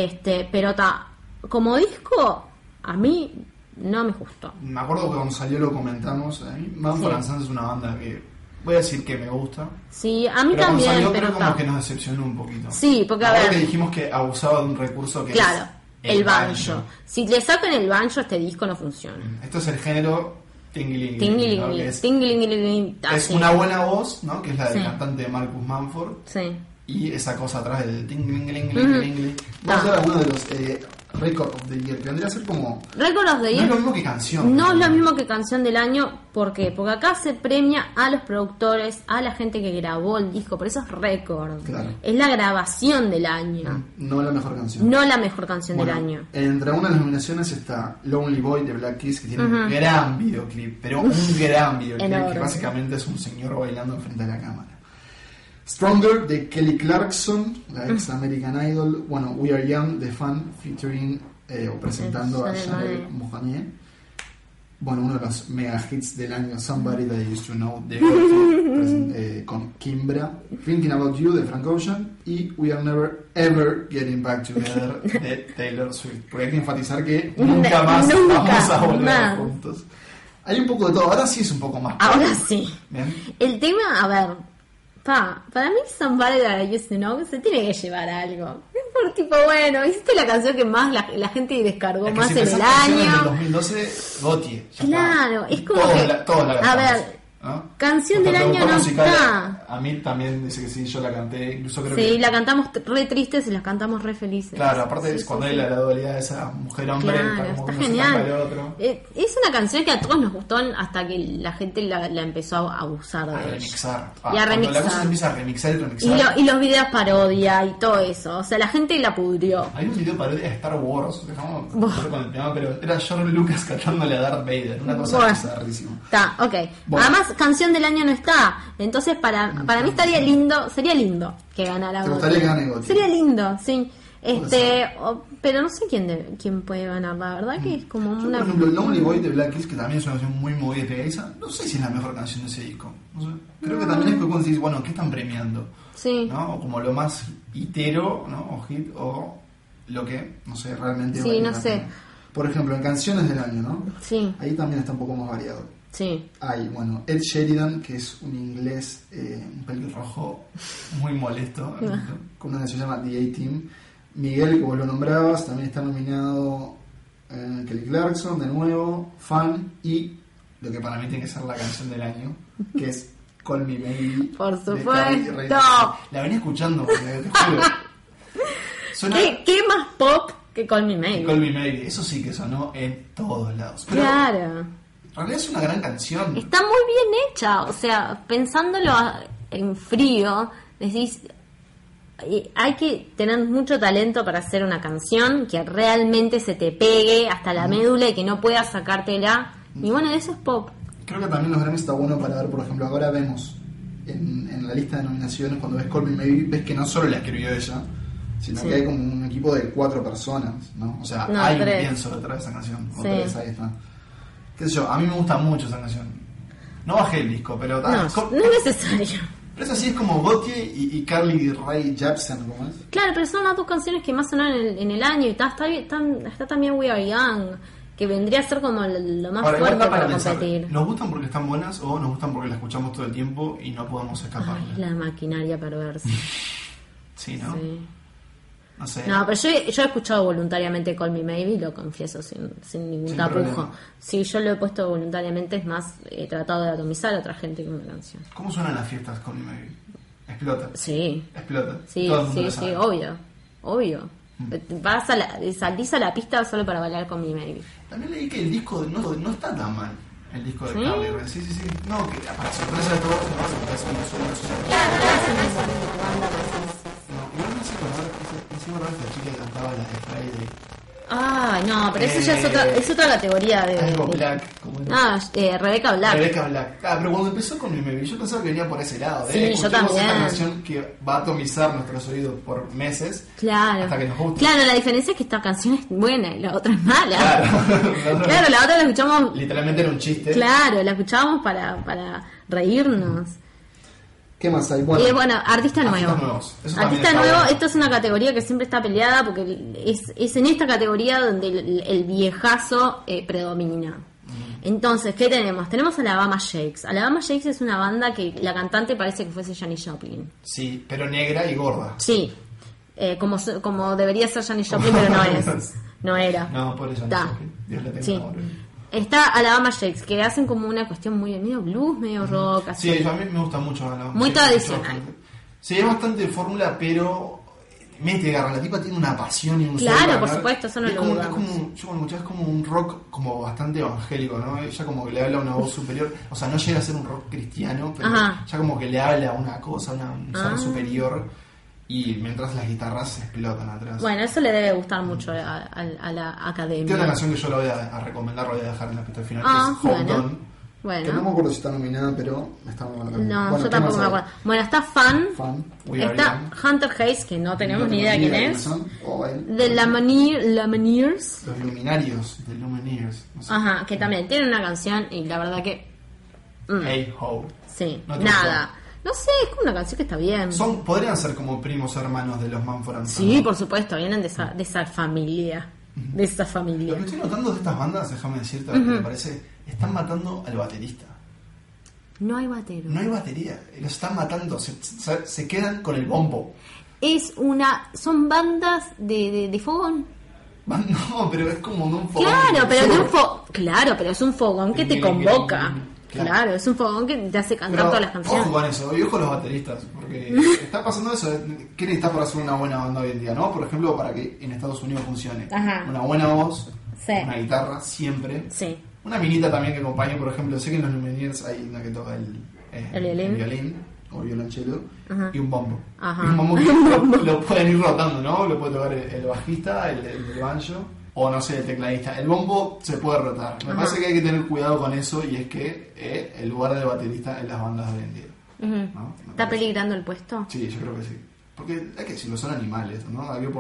Speaker 3: Pero como disco, a mí no me gustó.
Speaker 2: Me acuerdo que cuando salió lo comentamos, a mí Mumford & Sons es una banda que voy a decir que me gusta.
Speaker 3: Sí, a mí
Speaker 2: pero
Speaker 3: también,
Speaker 2: salió,
Speaker 3: pero
Speaker 2: creo como que nos decepcionó un poquito.
Speaker 3: Sí, porque a
Speaker 2: Ahora
Speaker 3: ver,
Speaker 2: que dijimos que abusaba de un recurso que
Speaker 3: claro,
Speaker 2: es
Speaker 3: el banjo. Si le sacan el banjo, este disco no funciona.
Speaker 2: Esto es el género Tinglingling, ¿no?
Speaker 3: Tinglingling,
Speaker 2: Que es
Speaker 3: tinglingling,
Speaker 2: es una buena voz, ¿no? Que es la del
Speaker 3: Sí.
Speaker 2: cantante Marcus Mumford.
Speaker 3: Sí.
Speaker 2: Y esa cosa atrás del tinglingling. Vamos a ver alguno de los Record of the Year, que vendría a ser como...
Speaker 3: Record of the
Speaker 2: No es
Speaker 3: Year
Speaker 2: lo mismo que canción.
Speaker 3: no es lo mismo que canción del año. ¿Por qué? Porque acá se premia a los productores, a la gente que grabó el disco. Por eso es récord.
Speaker 2: Claro.
Speaker 3: Es la grabación del año,
Speaker 2: No la mejor canción.
Speaker 3: no la mejor canción
Speaker 2: Bueno,
Speaker 3: del año.
Speaker 2: entre una de las nominaciones está Lonely Boy de Black Keys, que tiene un gran videoclip, pero un gran videoclip
Speaker 3: Enorme.
Speaker 2: que básicamente es un señor bailando enfrente de la cámara. Stronger de Kelly Clarkson, la ex American Idol. Bueno, We Are Young de Fan, featuring o presentando a Chanel Mohamed. Bueno, uno de los mega hits del año, Somebody That I Used to Know de Earthy, con Kimbra. Thinking About You de Frank Ocean. Y We Are Never Ever Getting Back Together de Taylor Swift. Porque hay que enfatizar que nunca más vamos a volver
Speaker 3: más.
Speaker 2: juntos. Hay un poco de todo, ahora sí es un poco más.
Speaker 3: Ahora sí.
Speaker 2: Bien.
Speaker 3: El tema, a ver, para mí Somebody That I Used to Know se tiene que llevar algo. Es por tipo, bueno, hiciste la canción que más la gente descargó
Speaker 2: Es que
Speaker 3: más
Speaker 2: si
Speaker 3: en el
Speaker 2: pensás canciones del
Speaker 3: año.
Speaker 2: 2012, Gotti. ya
Speaker 3: Claro,
Speaker 2: está.
Speaker 3: es como
Speaker 2: Todos
Speaker 3: que,
Speaker 2: todos la
Speaker 3: a
Speaker 2: cantamos,
Speaker 3: ver,
Speaker 2: ¿no?
Speaker 3: canción del
Speaker 2: Nuestro
Speaker 3: año no
Speaker 2: productor musical,
Speaker 3: está.
Speaker 2: A mí también dice que sí, yo la canté, incluso creo
Speaker 3: Sí,
Speaker 2: que...
Speaker 3: la cantamos re tristes y la cantamos re felices.
Speaker 2: Claro, aparte
Speaker 3: Sí,
Speaker 2: es cuando
Speaker 3: sí,
Speaker 2: hay
Speaker 3: sí.
Speaker 2: la dualidad de esa mujer-hombre,
Speaker 3: Claro,
Speaker 2: como
Speaker 3: está
Speaker 2: que uno se canta el
Speaker 3: genial.
Speaker 2: otro.
Speaker 3: Es una canción que a todos nos gustó hasta que la gente la empezó a abusar
Speaker 2: A
Speaker 3: de ella.
Speaker 2: remixar.
Speaker 3: Y a
Speaker 2: Cuando la
Speaker 3: remixar.
Speaker 2: cosa se empieza a remixar y remixar.
Speaker 3: Y los videos parodia y todo eso. O sea, la gente la pudrió.
Speaker 2: Hay un video parodia de Star Wars, dejamos con el tema, pero era George Lucas cantándole a Darth Vader, una cosa
Speaker 3: Bueno.
Speaker 2: bizarrísima.
Speaker 3: Está, ok.
Speaker 2: Bueno.
Speaker 3: Además, canción del año no está. Entonces, para mí sería lindo que ganara.
Speaker 2: ¿Te
Speaker 3: Gotti.
Speaker 2: gustaría que gane Gotti?
Speaker 3: Sería lindo, sí.
Speaker 2: ser.
Speaker 3: Pero no sé quién puede ganar, la verdad que es como
Speaker 2: Yo,
Speaker 3: una...
Speaker 2: por ejemplo, Lonely Boy de Black Keys, que también es una canción muy movida y pegadiza, no sé si es la mejor canción de ese disco. No sé. Creo que también es que cuando decís, bueno, ¿qué están premiando?
Speaker 3: Sí.
Speaker 2: ¿No? O como lo más hitero, ¿no? O hit, o lo que, no sé, realmente...
Speaker 3: Sí,
Speaker 2: vale
Speaker 3: no
Speaker 2: la
Speaker 3: sé.
Speaker 2: pena. Por ejemplo, en canciones del año, ¿no?
Speaker 3: Sí,
Speaker 2: Ahí también está un poco más variado.
Speaker 3: sí.
Speaker 2: Hay, bueno, Ed Sheridan, que es un inglés, un pelirrojo muy molesto, con una canción que se llama The A-Team. Miguel, que vos lo nombrabas, también está nominado Kelly Clarkson, de nuevo, Fan, y lo que para mí tiene que ser la canción del año, que es Call Me Maybe.
Speaker 3: Por
Speaker 2: de
Speaker 3: supuesto.
Speaker 2: Carly Rae Jepsen. La venía escuchando, porque te juro. Suena
Speaker 3: ¿Qué más pop que Call Me Maybe?
Speaker 2: Call Me Maybe, eso sí que sonó en todos lados. Pero
Speaker 3: Claro.
Speaker 2: en realidad es una gran canción.
Speaker 3: Está muy bien hecha, o sea, pensándolo en frío, decís, hay que tener mucho talento para hacer una canción que realmente se te pegue hasta la médula y que no puedas sacártela. Y bueno, eso es pop.
Speaker 2: Creo que también los Grammys está bueno para ver, por ejemplo, ahora vemos en la lista de nominaciones, cuando ves Call Me Maybe, ves que no solo la escribió ella, sino
Speaker 3: Sí.
Speaker 2: que hay como un equipo de 4 personas, ¿no? O sea,
Speaker 3: No,
Speaker 2: hay
Speaker 3: 3.
Speaker 2: un pienso detrás de esa canción. O
Speaker 3: Sí.
Speaker 2: 3, ahí está. Qué sé yo, a mí me gusta mucho esa canción. No bajé el disco, pero...
Speaker 3: No, no es necesario.
Speaker 2: Pero es así, es como Gotti y Carly Rae Jepsen, ¿cómo es?
Speaker 3: Claro, pero son las dos canciones que más sonaron en el año y está también We Are Young, que vendría a ser como lo más
Speaker 2: Ahora, igual
Speaker 3: fuerte
Speaker 2: da
Speaker 3: para
Speaker 2: pensar,
Speaker 3: competir.
Speaker 2: ¿nos gustan porque están buenas o nos gustan porque las escuchamos todo el tiempo y no podemos escapar?
Speaker 3: Ay, la maquinaria perversa.
Speaker 2: Sí, ¿no?
Speaker 3: Sí.
Speaker 2: No sé.
Speaker 3: No, pero yo he escuchado voluntariamente Call Me Maybe, lo confieso sin ningún
Speaker 2: Sin
Speaker 3: tapujo.
Speaker 2: problema.
Speaker 3: Sí, yo lo he puesto voluntariamente, es más, he tratado de atomizar a otra gente con una canción.
Speaker 2: ¿Cómo suenan las fiestas con Maybe? explota.
Speaker 3: Sí.
Speaker 2: Explota.
Speaker 3: Sí,
Speaker 2: Todo el mundo
Speaker 3: sí,
Speaker 2: lo
Speaker 3: sí,
Speaker 2: sabe.
Speaker 3: obvio. Salís a la pista solo para bailar con mi baby.
Speaker 2: También leí que el disco no está tan mal. El disco de
Speaker 3: ¿Sí?
Speaker 2: Carly Rae. Sí. No, que para sorpresa de todos, no parece una sola.
Speaker 3: Claro, no es una banda,
Speaker 2: No, igual me hice acordar de la chica que cantaba la de Friday.
Speaker 3: Ah, no, pero eso ya es otra categoría de...
Speaker 2: Algo Black. ¿Cómo era?
Speaker 3: Rebecca Black.
Speaker 2: Rebecca Black. Pero cuando empezó con mi baby, yo pensaba que venía por ese lado.
Speaker 3: Sí, yo
Speaker 2: Escuchemos
Speaker 3: también.
Speaker 2: esta canción que va a atomizar nuestros oídos por meses.
Speaker 3: Claro.
Speaker 2: Hasta que nos guste.
Speaker 3: Claro, la diferencia es que esta canción es buena y la otra es mala.
Speaker 2: Claro.
Speaker 3: Claro, la otra la escuchamos...
Speaker 2: Literalmente era un chiste.
Speaker 3: Claro, la escuchábamos para reírnos.
Speaker 2: ¿Qué más hay?
Speaker 3: Y bueno, artista nuevo.
Speaker 2: Nuevos. Eso también
Speaker 3: Artista
Speaker 2: está
Speaker 3: nuevo,
Speaker 2: bueno.
Speaker 3: esta es una categoría que siempre está peleada porque es en esta categoría donde el viejazo predomina. Entonces, ¿qué tenemos? Tenemos Alabama Shakes. Alabama Shakes es una banda que la cantante parece que fuese Janis Joplin.
Speaker 2: Sí, pero negra y gorda.
Speaker 3: Sí, como debería ser Janis Joplin, pero no es. No era.
Speaker 2: No, por eso
Speaker 3: Está.
Speaker 2: no. Dios le tenga
Speaker 3: Sí.
Speaker 2: amor.
Speaker 3: Está Alabama Shakes, que hacen como una cuestión muy medio blues, medio rock, así.
Speaker 2: Sí, a mí me gusta mucho Alabama.
Speaker 3: Muy
Speaker 2: Sí,
Speaker 3: tradicional.
Speaker 2: Sí, es bastante fórmula, pero mete garra. La tipa tiene una pasión y un
Speaker 3: Claro,
Speaker 2: saber
Speaker 3: por
Speaker 2: bailar.
Speaker 3: supuesto, eso no
Speaker 2: Es
Speaker 3: lo
Speaker 2: como,
Speaker 3: dudamos.
Speaker 2: yo cuando escuché es como un rock como bastante evangélico, ¿no? Ella como que le habla a una voz superior. O sea, no llega a ser un rock cristiano, pero
Speaker 3: Ajá.
Speaker 2: ya como que le habla a una cosa, un ser
Speaker 3: Ah.
Speaker 2: superior. Y mientras las guitarras se explotan atrás.
Speaker 3: Bueno, eso le debe gustar mucho a la academia.
Speaker 2: Tiene una canción que yo la voy a recomendar, la voy a dejar en la pista final,
Speaker 3: Ah,
Speaker 2: que es Hold
Speaker 3: bueno.
Speaker 2: On.
Speaker 3: Bueno.
Speaker 2: Que no me acuerdo si está nominada, pero está muy buena también.
Speaker 3: No,
Speaker 2: Bueno,
Speaker 3: yo
Speaker 2: ¿qué
Speaker 3: tampoco
Speaker 2: más
Speaker 3: me
Speaker 2: hay?
Speaker 3: acuerdo. Bueno, está Fan.
Speaker 2: We Are
Speaker 3: Está
Speaker 2: Young.
Speaker 3: Hunter Hayes, que no tenemos
Speaker 2: No
Speaker 3: ni idea quién
Speaker 2: quiénes
Speaker 3: es.
Speaker 2: son. O él.
Speaker 3: De Lumineers.
Speaker 2: Los Luminarios, de Lumineers. No sé.
Speaker 3: Ajá, que también tiene una canción y la verdad que...
Speaker 2: Hey Ho.
Speaker 3: Sí,
Speaker 2: No te
Speaker 3: nada. No sé, es como una canción que está bien.
Speaker 2: Podrían ser como primos hermanos de los Manford &
Speaker 3: Sí,
Speaker 2: Sons.
Speaker 3: por supuesto, vienen de esa familia. De esa
Speaker 2: Lo
Speaker 3: familia.
Speaker 2: que estoy notando de estas bandas, déjame decirte, que me parece, están matando al baterista.
Speaker 3: No hay batero.
Speaker 2: No hay batería, los están matando, se quedan con el bombo.
Speaker 3: Son bandas de fogón.
Speaker 2: No, pero es como de un fogón.
Speaker 3: Claro, pero
Speaker 2: absurdo.
Speaker 3: pero es un fogón que te convoca. Claro, es un fogón que te hace cantar
Speaker 2: Pero,
Speaker 3: todas las canciones.
Speaker 2: ojo con eso, y ojo con los bateristas, porque está pasando eso. ¿Qué necesitas para hacer una buena banda hoy en día, no? Por ejemplo, para que en Estados Unidos funcione.
Speaker 3: Ajá.
Speaker 2: Una buena voz,
Speaker 3: Sí.
Speaker 2: una guitarra, siempre.
Speaker 3: Sí.
Speaker 2: Una minita también que acompañe, por ejemplo, sé que en los Lumineers hay una que toca
Speaker 3: ¿El violín?
Speaker 2: o violonchelo,
Speaker 3: Ajá.
Speaker 2: y un bombo.
Speaker 3: Ajá.
Speaker 2: Y un bombo que lo pueden ir rotando, ¿no? Lo puede tocar el bajista, el banjo, o no sé, el tecladista. El bombo se puede rotar. Me
Speaker 3: Ajá.
Speaker 2: parece que hay que tener cuidado con eso, y es que el lugar de baterista en las bandas de hoy en día.
Speaker 3: Ujú.
Speaker 2: ¿No? Me
Speaker 3: ¿Está
Speaker 2: parece.
Speaker 3: peligrando el puesto?
Speaker 2: Sí, yo creo que sí. Porque hay que decirlo, son animales, ¿no? Hay que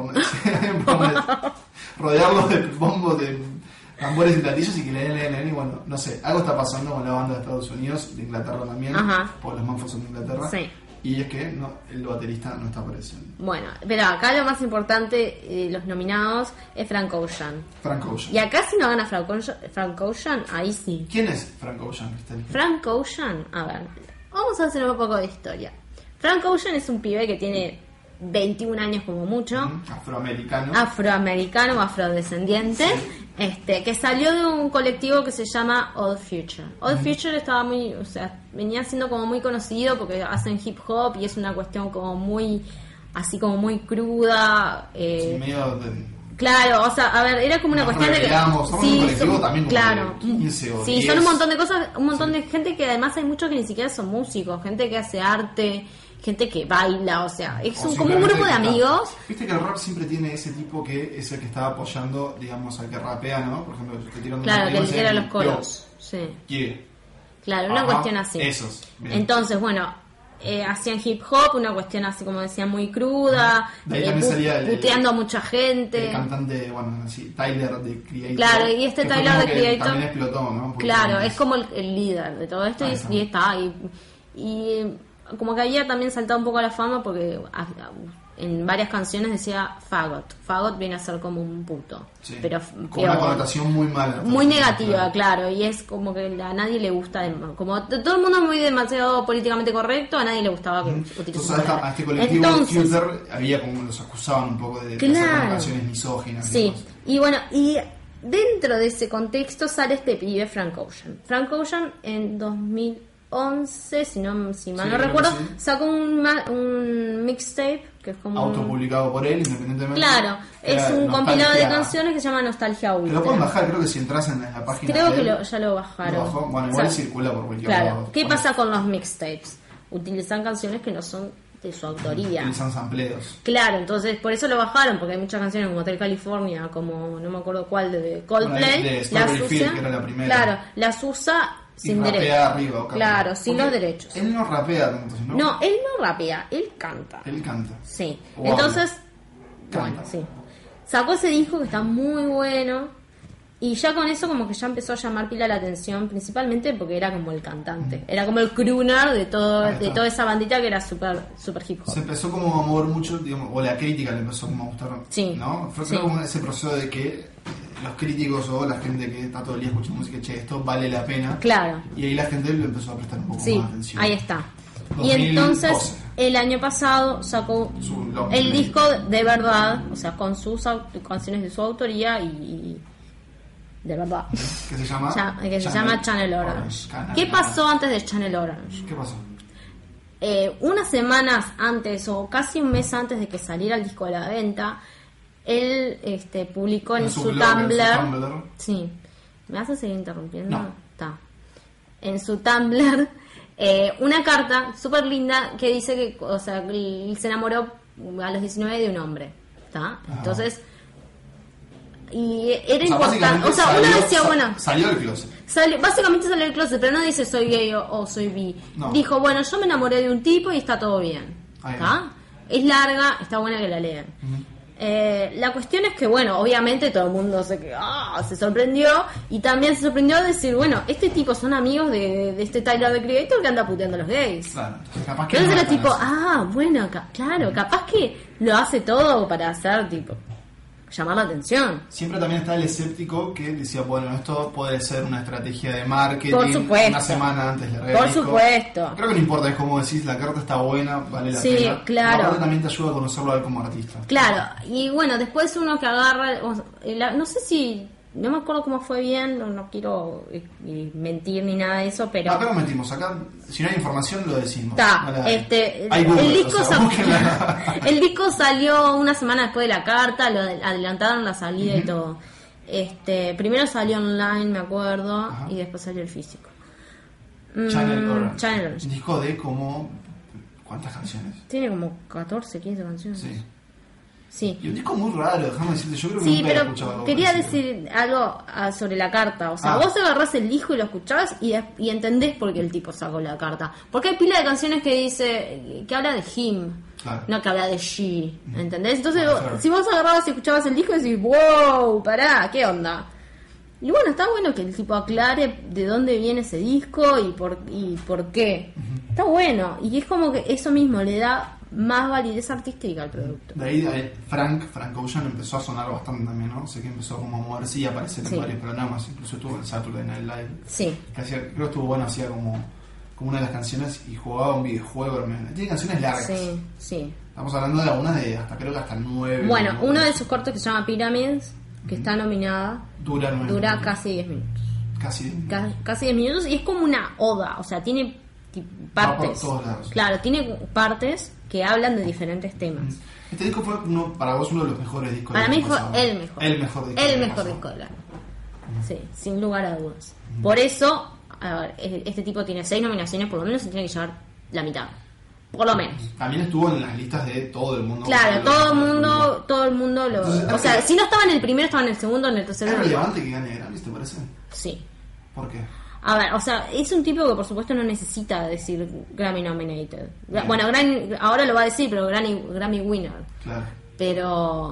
Speaker 2: rodearlos de bombos, de tambores y platillos y que leen. Y bueno, no sé, algo está pasando con la banda de Estados Unidos, de Inglaterra también,
Speaker 3: Ajá.
Speaker 2: porque los Manford son de Inglaterra.
Speaker 3: Sí.
Speaker 2: Y es que el baterista no está apareciendo.
Speaker 3: Bueno, pero acá lo más importante de los nominados es Frank Ocean.
Speaker 2: Frank Ocean.
Speaker 3: Y acá si no gana Frank Ocean, ahí sí.
Speaker 2: ¿Quién es Frank Ocean, Cristel?
Speaker 3: Frank Ocean, a ver, vamos a hacer un poco de historia. Frank Ocean es un pibe que tiene 21 años como mucho,
Speaker 2: Afroamericano.
Speaker 3: afroamericano o afrodescendiente, que salió de un colectivo que se llama Old Future. Old Future estaba venía siendo como muy conocido porque hacen hip hop y es una cuestión como muy, así como muy cruda.
Speaker 2: Sí, medio de...
Speaker 3: Claro, o sea, a ver, era como una
Speaker 2: Nos
Speaker 3: cuestión de que...
Speaker 2: revelamos, somos un colectivo
Speaker 3: son-
Speaker 2: también como
Speaker 3: claro.
Speaker 2: de 15 o
Speaker 3: Sí,
Speaker 2: 10.
Speaker 3: son un montón de cosas, un montón de gente que además hay muchos que ni siquiera son músicos, gente que hace arte, gente que baila, o sea, es
Speaker 2: O
Speaker 3: como un grupo de
Speaker 2: simplemente que
Speaker 3: amigos.
Speaker 2: Viste que el rap siempre tiene ese tipo que es el que está apoyando, digamos, al que rapea, ¿no? Por ejemplo, yo estoy tirando
Speaker 3: Claro,
Speaker 2: una
Speaker 3: que
Speaker 2: rima y
Speaker 3: lidera
Speaker 2: dice,
Speaker 3: los coros. Sí,
Speaker 2: "Yo, yeah".
Speaker 3: claro, una
Speaker 2: Ajá,
Speaker 3: cuestión así.
Speaker 2: Esos. Bien.
Speaker 3: Entonces, bueno, hacían hip hop, una cuestión así como decía muy cruda,
Speaker 2: De ahí también salía el-
Speaker 3: puteando a mucha
Speaker 2: El
Speaker 3: gente.
Speaker 2: cantante, bueno, así, Tyler de Creator.
Speaker 3: Claro, y este
Speaker 2: que fue
Speaker 3: Tyler,
Speaker 2: como
Speaker 3: The
Speaker 2: que
Speaker 3: Creator,
Speaker 2: también explotó, ¿no? Porque
Speaker 3: Claro,
Speaker 2: también
Speaker 3: es como el líder de todo esto
Speaker 2: Ah,
Speaker 3: y está. Y como que había también saltado un poco a la fama porque en varias canciones decía fagot. Fagot viene a ser como un puto.
Speaker 2: Sí,
Speaker 3: Pero
Speaker 2: con una connotación muy mala.
Speaker 3: muy negativa, claro, y es como que a nadie le gusta, como todo el mundo es muy demasiado políticamente correcto, a nadie le gustaba que utilice
Speaker 2: Entonces
Speaker 3: esa palabra.
Speaker 2: a este colectivo
Speaker 3: Entonces,
Speaker 2: Future había como los acusaban un poco de
Speaker 3: Claro.
Speaker 2: hacer como canciones misóginas. y
Speaker 3: sí,
Speaker 2: cosas.
Speaker 3: y bueno, y dentro de ese contexto sale este pibe Frank Ocean. Frank Ocean en 2011, si mal no
Speaker 2: Sí, creo
Speaker 3: recuerdo,
Speaker 2: que sí.
Speaker 3: sacó un mixtape que es como
Speaker 2: Autopublicado por él, independientemente.
Speaker 3: Claro, es
Speaker 2: Era
Speaker 3: un compilado de
Speaker 2: Nostalgia.
Speaker 3: canciones que se llama Nostalgia
Speaker 2: Que
Speaker 3: Ultra.
Speaker 2: lo pueden bajar, creo que si entras en la página.
Speaker 3: Creo
Speaker 2: de
Speaker 3: que
Speaker 2: él,
Speaker 3: ya lo bajaron.
Speaker 2: lo bajó. Bueno, igual
Speaker 3: O sea,
Speaker 2: circula por cualquier
Speaker 3: claro,
Speaker 2: lado.
Speaker 3: ¿qué
Speaker 2: Bueno,
Speaker 3: pasa con los mixtapes? Utilizan canciones que no son de su autoría.
Speaker 2: Utilizan sampleos.
Speaker 3: Claro, entonces por eso lo bajaron, porque hay muchas canciones como Hotel California, como no me acuerdo cuál, de Coldplay.
Speaker 2: Bueno, de Strawberry Fields, que era la primera.
Speaker 3: Claro, las usa
Speaker 2: Y
Speaker 3: sin
Speaker 2: rapea
Speaker 3: derechos.
Speaker 2: arriba.
Speaker 3: Claro, sin
Speaker 2: Porque
Speaker 3: los derechos.
Speaker 2: Él no rapea tanto, sino.
Speaker 3: No, él no rapea, él canta.
Speaker 2: Él canta.
Speaker 3: Sí.
Speaker 2: O
Speaker 3: Entonces,
Speaker 2: habla.
Speaker 3: bueno,
Speaker 2: Canta.
Speaker 3: sí. Sacó ese disco que está muy bueno. Y ya con eso como que ya empezó a llamar pila la atención, principalmente porque era como el cantante. Era como el crooner de
Speaker 2: Ahí está.
Speaker 3: toda esa bandita que era súper hip hop.
Speaker 2: Se empezó como a mover mucho, digamos, o la crítica le empezó como a gustar,
Speaker 3: Sí.
Speaker 2: ¿no? Fue
Speaker 3: Sí.
Speaker 2: creo como ese proceso de que los críticos o la gente que está todo el día escuchando música, che, esto vale la pena.
Speaker 3: Claro.
Speaker 2: Y ahí la gente le empezó a prestar un poco
Speaker 3: Sí,
Speaker 2: más atención.
Speaker 3: ahí está. Y
Speaker 2: 2012.
Speaker 3: entonces el año pasado sacó
Speaker 2: Su long
Speaker 3: el
Speaker 2: play.
Speaker 3: disco de verdad, o sea, con sus canciones de su autoría y de verdad.
Speaker 2: Que se llama
Speaker 3: Que se llama Channel Orange.
Speaker 2: Channel
Speaker 3: ¿Qué
Speaker 2: Orange.
Speaker 3: pasó antes de Channel Orange?
Speaker 2: ¿Qué pasó?
Speaker 3: Unas semanas antes o casi un mes antes de que saliera el disco a la venta, él publicó en su
Speaker 2: blog, en
Speaker 3: Tumblr.
Speaker 2: su Tumblr.
Speaker 3: Sí. ¿Me vas a seguir interrumpiendo?
Speaker 2: No.
Speaker 3: Está. En su Tumblr una carta súper linda que dice que, o sea, él se enamoró a los 19 de un hombre. ¿Está?
Speaker 2: Ajá.
Speaker 3: Entonces, y era importante.
Speaker 2: básicamente
Speaker 3: O sea, uno decía, bueno,
Speaker 2: Salió del closet.
Speaker 3: básicamente salió del closet, pero no dice soy gay o soy bi.
Speaker 2: No.
Speaker 3: Dijo, bueno, yo me enamoré de un tipo y está todo bien.
Speaker 2: Ahí
Speaker 3: ¿Está?
Speaker 2: va.
Speaker 3: Es larga, está buena que la lean. La cuestión es que, bueno, obviamente todo el mundo se sorprendió y también se sorprendió de decir, bueno, este tipo son amigos de este Tyler, the Creator, que anda puteando a los gays.
Speaker 2: Claro, entonces capaz que
Speaker 3: Entonces
Speaker 2: no
Speaker 3: era
Speaker 2: tan
Speaker 3: tipo,
Speaker 2: así.
Speaker 3: bueno, claro, capaz que lo hace todo para hacer, tipo, llamar la atención.
Speaker 2: Siempre también está el escéptico que decía, bueno, esto puede ser una estrategia de marketing.
Speaker 3: Por supuesto.
Speaker 2: Una semana antes le regalo
Speaker 3: Por
Speaker 2: el disco.
Speaker 3: supuesto.
Speaker 2: Creo que no importa, es como decís, la carta está buena, vale la
Speaker 3: Sí,
Speaker 2: pena.
Speaker 3: claro.
Speaker 2: Aparte también te ayuda a conocerlo a él como artista.
Speaker 3: Claro, y bueno, después uno que agarra, no sé si, no me acuerdo cómo fue bien, no quiero mentir ni nada de eso, pero...
Speaker 2: Acá nos metimos, acá si no hay información lo decimos.
Speaker 3: Está,
Speaker 2: Dale, dale.
Speaker 3: el
Speaker 2: Hay Google,
Speaker 3: disco
Speaker 2: o sea, búsquenla.
Speaker 3: el disco salió una semana después de la carta, lo adelantaron la salida y todo. Primero salió online, me acuerdo,
Speaker 2: Ajá.
Speaker 3: y después salió el físico.
Speaker 2: Channel Orange.
Speaker 3: Channel Orange.
Speaker 2: Un disco de como... ¿Cuántas canciones?
Speaker 3: Tiene como 14, 15 canciones.
Speaker 2: Sí.
Speaker 3: Sí.
Speaker 2: Y un disco muy raro, déjame decirte, yo creo que
Speaker 3: Sí,
Speaker 2: nunca he
Speaker 3: pero
Speaker 2: escuchado algo
Speaker 3: quería
Speaker 2: parecido.
Speaker 3: decir algo sobre la carta. O sea, vos agarrás el disco y lo escuchás y entendés por qué el tipo sacó la carta. Porque hay pila de canciones que dice, que habla de him,
Speaker 2: Claro.
Speaker 3: no que habla de she, ¿entendés? Entonces,
Speaker 2: Claro.
Speaker 3: si vos agarrabas y escuchabas el disco, decís, wow, pará, ¿qué onda? Y bueno, está bueno que el tipo aclare de dónde viene ese disco y por qué. Está bueno. Y es como que eso mismo le da más validez artística al producto.
Speaker 2: De ahí Frank Ocean empezó a sonar bastante también, ¿no? Sé que empezó como a moverse y a aparecer
Speaker 3: Sí.
Speaker 2: en varios programas, incluso estuvo en Saturday Night Live.
Speaker 3: Sí.
Speaker 2: Que creo que estuvo bueno, hacía como una de las canciones y jugaba un videojuego. Tiene canciones largas.
Speaker 3: Sí, sí.
Speaker 2: Estamos hablando de algunas de creo que hasta 9.
Speaker 3: Bueno, uno de sus cortos que se llama Pyramids, que está nominada,
Speaker 2: Dura 9
Speaker 3: dura
Speaker 2: minutos.
Speaker 3: casi 10 minutos.
Speaker 2: Casi.
Speaker 3: Casi 10 minutos y es como una oda, o sea, tiene partes.
Speaker 2: todos lados.
Speaker 3: Claro, tiene partes que hablan de diferentes temas.
Speaker 2: Este disco fue para vos uno de los mejores discos
Speaker 3: Para
Speaker 2: del
Speaker 3: mí
Speaker 2: año
Speaker 3: fue
Speaker 2: pasado.
Speaker 3: el mejor.
Speaker 2: El mejor disco.
Speaker 3: El
Speaker 2: del año
Speaker 3: mejor
Speaker 2: pasado.
Speaker 3: disco del año. Sí, sin lugar a dudas. Por eso, a ver, este tipo tiene 6 nominaciones, por lo menos se tiene que llevar la mitad. Por lo menos.
Speaker 2: También estuvo en las listas de todo el mundo.
Speaker 3: Claro, todo el mundo lo...
Speaker 2: Entonces,
Speaker 3: o sea, si no estaba en el primero, estaba en el segundo, en el tercero.
Speaker 2: ¿Es relevante que gane Grammys, te parece?
Speaker 3: Sí.
Speaker 2: ¿Por qué?
Speaker 3: A ver, o sea, es un tipo que por supuesto no necesita decir Grammy nominated.
Speaker 2: Bien.
Speaker 3: Bueno, ahora lo va a decir, pero Grammy winner.
Speaker 2: Claro.
Speaker 3: Pero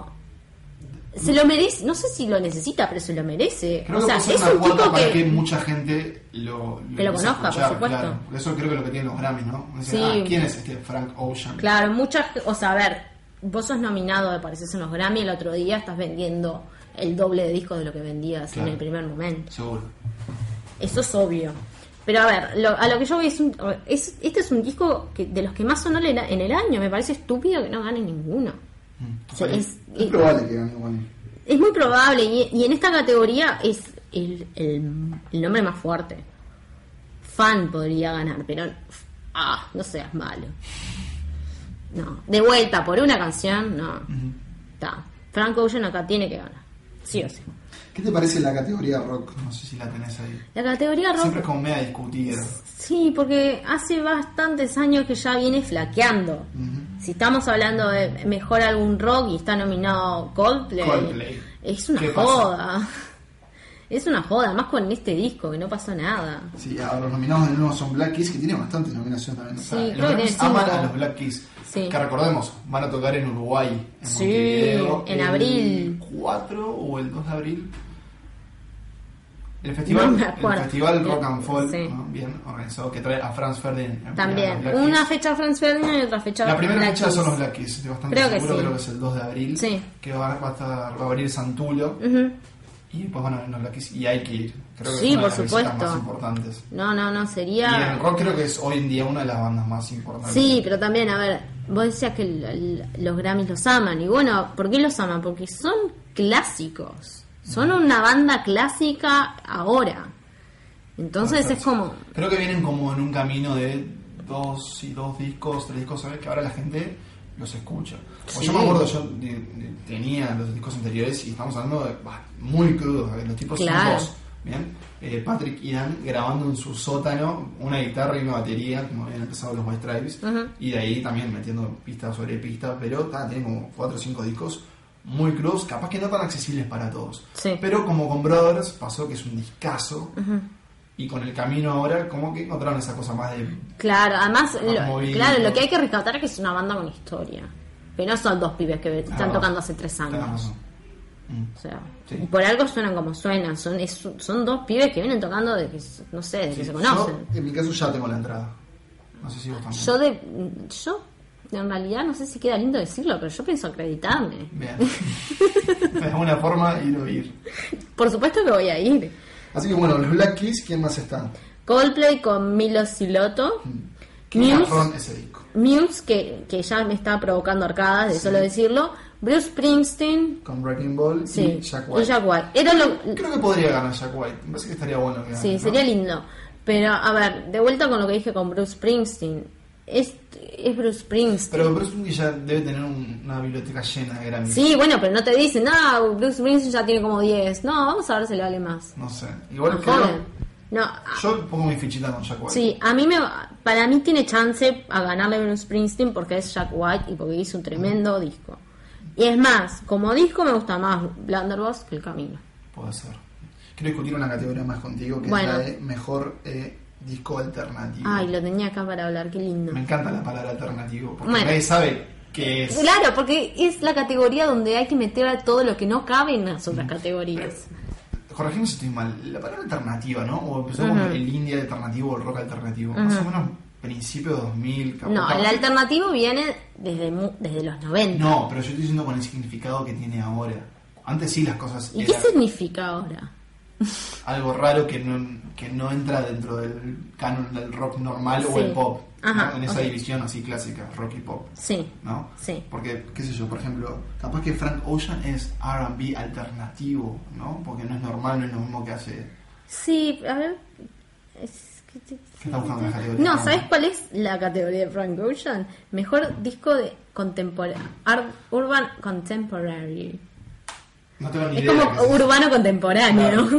Speaker 3: se lo merece, no sé si lo necesita, pero se lo merece.
Speaker 2: Creo
Speaker 3: o
Speaker 2: que
Speaker 3: sea,
Speaker 2: puede ser
Speaker 3: es
Speaker 2: una
Speaker 3: un
Speaker 2: cuota
Speaker 3: tipo
Speaker 2: para que
Speaker 3: que...
Speaker 2: mucha gente lo
Speaker 3: Que lo
Speaker 2: empiece a
Speaker 3: conozca, por
Speaker 2: escuchar,
Speaker 3: supuesto.
Speaker 2: Claro. Por eso creo que lo que tienen los Grammys, ¿no? Dicen,
Speaker 3: Sí.
Speaker 2: ¿quién es este Frank Ocean?
Speaker 3: Claro, o sea, a ver, vos sos nominado, me pareces en los Grammy, el otro día estás vendiendo el doble de discos de lo que vendías
Speaker 2: Claro.
Speaker 3: en el primer momento.
Speaker 2: Seguro.
Speaker 3: Eso es obvio. Pero a ver, a lo que yo voy este es un disco de los que más sonó en el año. Me parece estúpido que no gane ninguno. O sea,
Speaker 2: es probable que gane igual.
Speaker 3: es muy probable y en esta categoría es el nombre más fuerte. fan podría ganar, pero no seas malo. No, de vuelta por una canción, no. Está. Frank Ocean acá tiene que ganar, sí o sí.
Speaker 2: ¿Qué te parece la categoría rock? No sé si la tenés ahí.
Speaker 3: La categoría rock
Speaker 2: siempre es como media discutida.
Speaker 3: Sí, porque hace bastantes años que ya viene flaqueando. Si estamos hablando de mejor álbum rock y está nominado Coldplay. Es una joda. Es una joda, más con este disco que no pasó nada.
Speaker 2: Sí, ahora los nominados de nuevo son Black Keys, que tiene bastantes nominaciones también.
Speaker 3: Sí,
Speaker 2: o sea,
Speaker 3: creo que tiene 5.
Speaker 2: Aman a los Black Keys.
Speaker 3: Sí.
Speaker 2: Que recordemos, van a tocar en Uruguay, en
Speaker 3: sí,
Speaker 2: Montevideo,
Speaker 3: en abril.
Speaker 2: ¿El 4 o el 2 de abril? El festival Rock and Folk,
Speaker 3: sí.
Speaker 2: ¿no? Bien organizado, que trae a Franz Ferdinand.
Speaker 3: También, una fecha Franz Ferdinand y otra fecha
Speaker 2: La primera
Speaker 3: Black
Speaker 2: fecha
Speaker 3: Keys.
Speaker 2: son los Black Keys, estoy bastante
Speaker 3: creo
Speaker 2: seguro,
Speaker 3: que sí.
Speaker 2: creo que es el 2 de abril,
Speaker 3: sí.
Speaker 2: que va a abrir Santulo, y después van a venir los Black Keys, y hay que ir. Creo que
Speaker 3: sí,
Speaker 2: es una
Speaker 3: por
Speaker 2: de las visitas
Speaker 3: supuesto.
Speaker 2: más importantes.
Speaker 3: No, sería...
Speaker 2: Y en el rock creo que es hoy en día una de las bandas más importantes.
Speaker 3: Sí, pero también, a ver, vos decías que los Grammys los aman, y bueno, ¿por qué los aman? Porque son clásicos, son una banda clásica ahora. Entonces
Speaker 2: Perfecto.
Speaker 3: es como...
Speaker 2: Creo que vienen como en un camino de 3 discos, ¿sabes? Que ahora la gente los escucha.
Speaker 3: Sí.
Speaker 2: Yo me acuerdo, yo tenía los discos anteriores y estamos hablando de muy crudos, los tipos
Speaker 3: claro.
Speaker 2: son 2, ¿bien? Patrick y Dan grabando en su sótano una guitarra y una batería, como habían empezado los White Stripes, y de ahí también metiendo pista sobre pista, pero tienen como 4 o 5 discos muy crudos, capaz que no tan accesibles para todos.
Speaker 3: Sí.
Speaker 2: Pero como con Brothers pasó que es un discazo, y con el camino ahora como que encontraron esa cosa más de...
Speaker 3: Claro, además,
Speaker 2: movimiento.
Speaker 3: lo que hay que rescatar es que es una banda con historia. Que no son 2 pibes que están tocando hace 3 años. O sea,
Speaker 2: sí.
Speaker 3: y por algo suenan como suenan. Son 2 pibes que vienen tocando desde que, no sé, desde que se conocen.
Speaker 2: Yo, en mi caso, ya tengo la entrada. No sé si vos también.
Speaker 3: Yo en realidad no sé si queda lindo decirlo, pero yo pienso acreditarme.
Speaker 2: Bien. De alguna forma ir o ir.
Speaker 3: Por supuesto que voy a ir.
Speaker 2: Así que bueno, los Black Keys, ¿quién más están?
Speaker 3: Coldplay con Milo Siloto.
Speaker 2: ¿Qué marrón ese disco?
Speaker 3: Muse, que ya me está provocando arcadas, de solo decirlo. Bruce Springsteen.
Speaker 2: Con Wrecking Ball y Jack White.
Speaker 3: Y Jack White.
Speaker 2: Creo que podría ganar Jack White. Me parece que estaría bueno que gane.
Speaker 3: Sí, sería lindo. Pero, a ver, de vuelta con lo que dije con Bruce Springsteen. Es Bruce Springsteen.
Speaker 2: Pero Bruce Springsteen ya debe tener una biblioteca llena de Grammys.
Speaker 3: Sí, bueno, pero no te dicen, no, Bruce Springsteen ya tiene como 10. No, vamos a ver si le vale más.
Speaker 2: No sé. Igual
Speaker 3: Joven. No,
Speaker 2: yo pongo mi fichita con Jack White.
Speaker 3: sí, para mí tiene chance a ganarle Bruce Springsteen porque es Jack White y porque hizo un tremendo disco. Y es más, como disco me gusta más Blunderbuss que El Camino.
Speaker 2: Puede ser. Quiero discutir una categoría más contigo, que es la de mejor disco alternativo.
Speaker 3: Ay, lo tenía acá para hablar, qué lindo.
Speaker 2: Me encanta la palabra alternativo, porque nadie sabe qué es.
Speaker 3: Claro, porque es la categoría donde hay que meter todo lo que no cabe en las otras categorías.
Speaker 2: Corregime si estoy mal, la palabra alternativa, ¿no? O empezó como el indie alternativo o el rock alternativo. Más o menos principio de 2000.
Speaker 3: No, el alternativo viene desde los 90.
Speaker 2: No, pero yo estoy diciendo con el significado que tiene ahora. Antes sí las cosas
Speaker 3: ¿Y qué significa ahora?
Speaker 2: Algo raro que no entra dentro del canon del rock normal o el pop.
Speaker 3: Ajá,
Speaker 2: ¿no? En esa división así clásica, rock y pop.
Speaker 3: Sí.
Speaker 2: ¿No?
Speaker 3: Sí.
Speaker 2: Porque, qué sé yo, por ejemplo, capaz que Frank Ocean es R&B alternativo, ¿no? Porque no es normal, no es lo mismo que hace...
Speaker 3: Sí, a ver...
Speaker 2: ¿Qué está buscando la categoría?
Speaker 3: No, ¿sabes cuál es la categoría de Frank Ocean? Mejor disco de Urban Contemporary.
Speaker 2: No tengo ni
Speaker 3: Es
Speaker 2: idea.
Speaker 3: como urbano contemporáneo.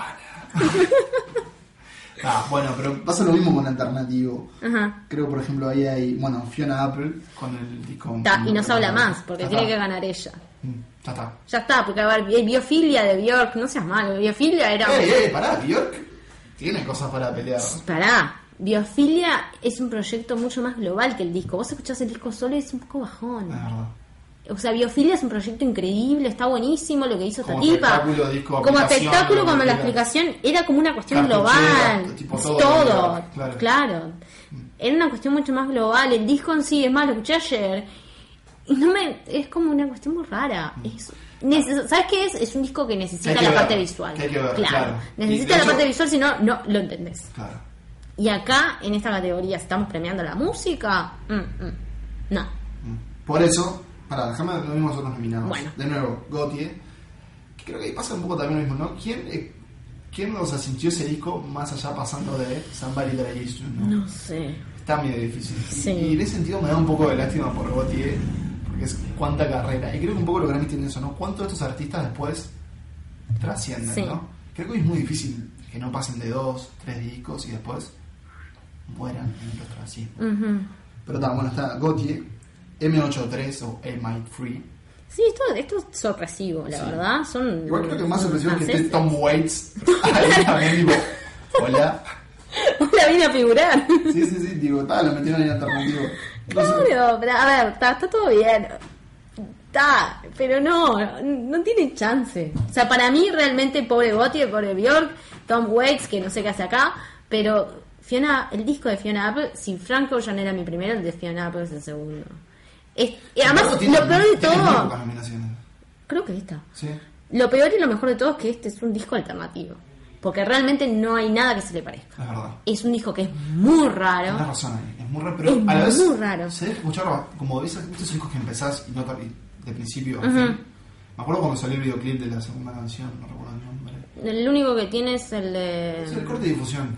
Speaker 2: Claro, bueno, pero pasa lo mismo con alternativo.
Speaker 3: Ajá.
Speaker 2: Creo, por ejemplo, ahí hay, Fiona Apple con el disco...
Speaker 3: Y no se habla más, porque tiene que ganar ella.
Speaker 2: Ya está.
Speaker 3: Ya está, porque a ver, Biofilia de Björk, no seas malo, Biofilia era...
Speaker 2: Pará, Björk tiene cosas para pelear.
Speaker 3: Pará, Biofilia es un proyecto mucho más global que el disco. Vos escuchás el disco solo y es un poco bajón.
Speaker 2: Es verdad.
Speaker 3: O sea, Biofilia es un proyecto increíble, está buenísimo lo que hizo esta
Speaker 2: Como
Speaker 3: tipa.
Speaker 2: Espectáculo, disco,
Speaker 3: como
Speaker 2: aplicación,
Speaker 3: espectáculo, como la
Speaker 2: era.
Speaker 3: explicación, era como una cuestión
Speaker 2: Cartuchera,
Speaker 3: global.
Speaker 2: tipo
Speaker 3: todo,
Speaker 2: claro.
Speaker 3: Era una cuestión mucho más global. El disco en sí, es más, lo escuché ayer. Y es como una cuestión muy rara. ¿Sabes qué es? Es un disco que necesita la parte visual.
Speaker 2: Que hay que ver, claro.
Speaker 3: Necesita la parte visual, si no, no lo entendés.
Speaker 2: Claro.
Speaker 3: Y acá, en esta categoría, ¿estamos premiando la música? No.
Speaker 2: Por eso, déjame lo mismo nosotros nominados.
Speaker 3: Bueno.
Speaker 2: De nuevo, Gautier, que creo que ahí pasa un poco también lo mismo, ¿no? ¿quién nos asintió ese disco más allá pasando de Somebody That I Used to Know?
Speaker 3: No sé.
Speaker 2: Está medio difícil.
Speaker 3: Sí.
Speaker 2: Y en ese sentido me da un poco de lástima por Gotye, porque es cuánta carrera. Y creo que un poco lo que Grammy tiene eso, ¿no? ¿Cuántos de estos artistas después trascienden,
Speaker 3: Sí.
Speaker 2: ¿no? Creo que hoy es muy difícil que no pasen de 2, 3 discos y después mueran en el ostracismo. Pero está, bueno, está Gotye, M83 o M83.
Speaker 3: Sí, esto es sorpresivo, la
Speaker 2: Sí.
Speaker 3: verdad. Son
Speaker 2: Igual creo que más sorpresivo es que esté
Speaker 3: franceses.
Speaker 2: Tom Waits ahí también, tipo, hola.
Speaker 3: La vine a figurar.
Speaker 2: Sí, digo, lo metieron ahí en alternativo. Entonces,
Speaker 3: Claro, pero a ver, está todo bien. Está, pero no tiene chance. O sea, para mí realmente pobre Gotye, pobre Björk, Tom Waits, que no sé qué hace acá, pero el disco de Fiona Apple, si Frank Ocean era mi primero, el de Fiona Apple es el segundo. Y además, lo peor de
Speaker 2: tiene muy
Speaker 3: todo,
Speaker 2: pocas nominaciones.
Speaker 3: creo que esta.
Speaker 2: Sí.
Speaker 3: Lo peor y lo mejor de todo es que este es un disco alternativo. Porque realmente no hay nada que se le parezca.
Speaker 2: Es verdad.
Speaker 3: Es un disco que es muy
Speaker 2: Tienes
Speaker 3: raro.
Speaker 2: razón ahí. Es muy raro, pero
Speaker 3: Es
Speaker 2: a la vez.
Speaker 3: muy raro.
Speaker 2: Se debe escuchar como estos discos que empezás y no de principio a fin. Me acuerdo cuando salió el videoclip de la segunda canción, no recuerdo el nombre.
Speaker 3: El único que tiene es el de
Speaker 2: Es el corte de difusión.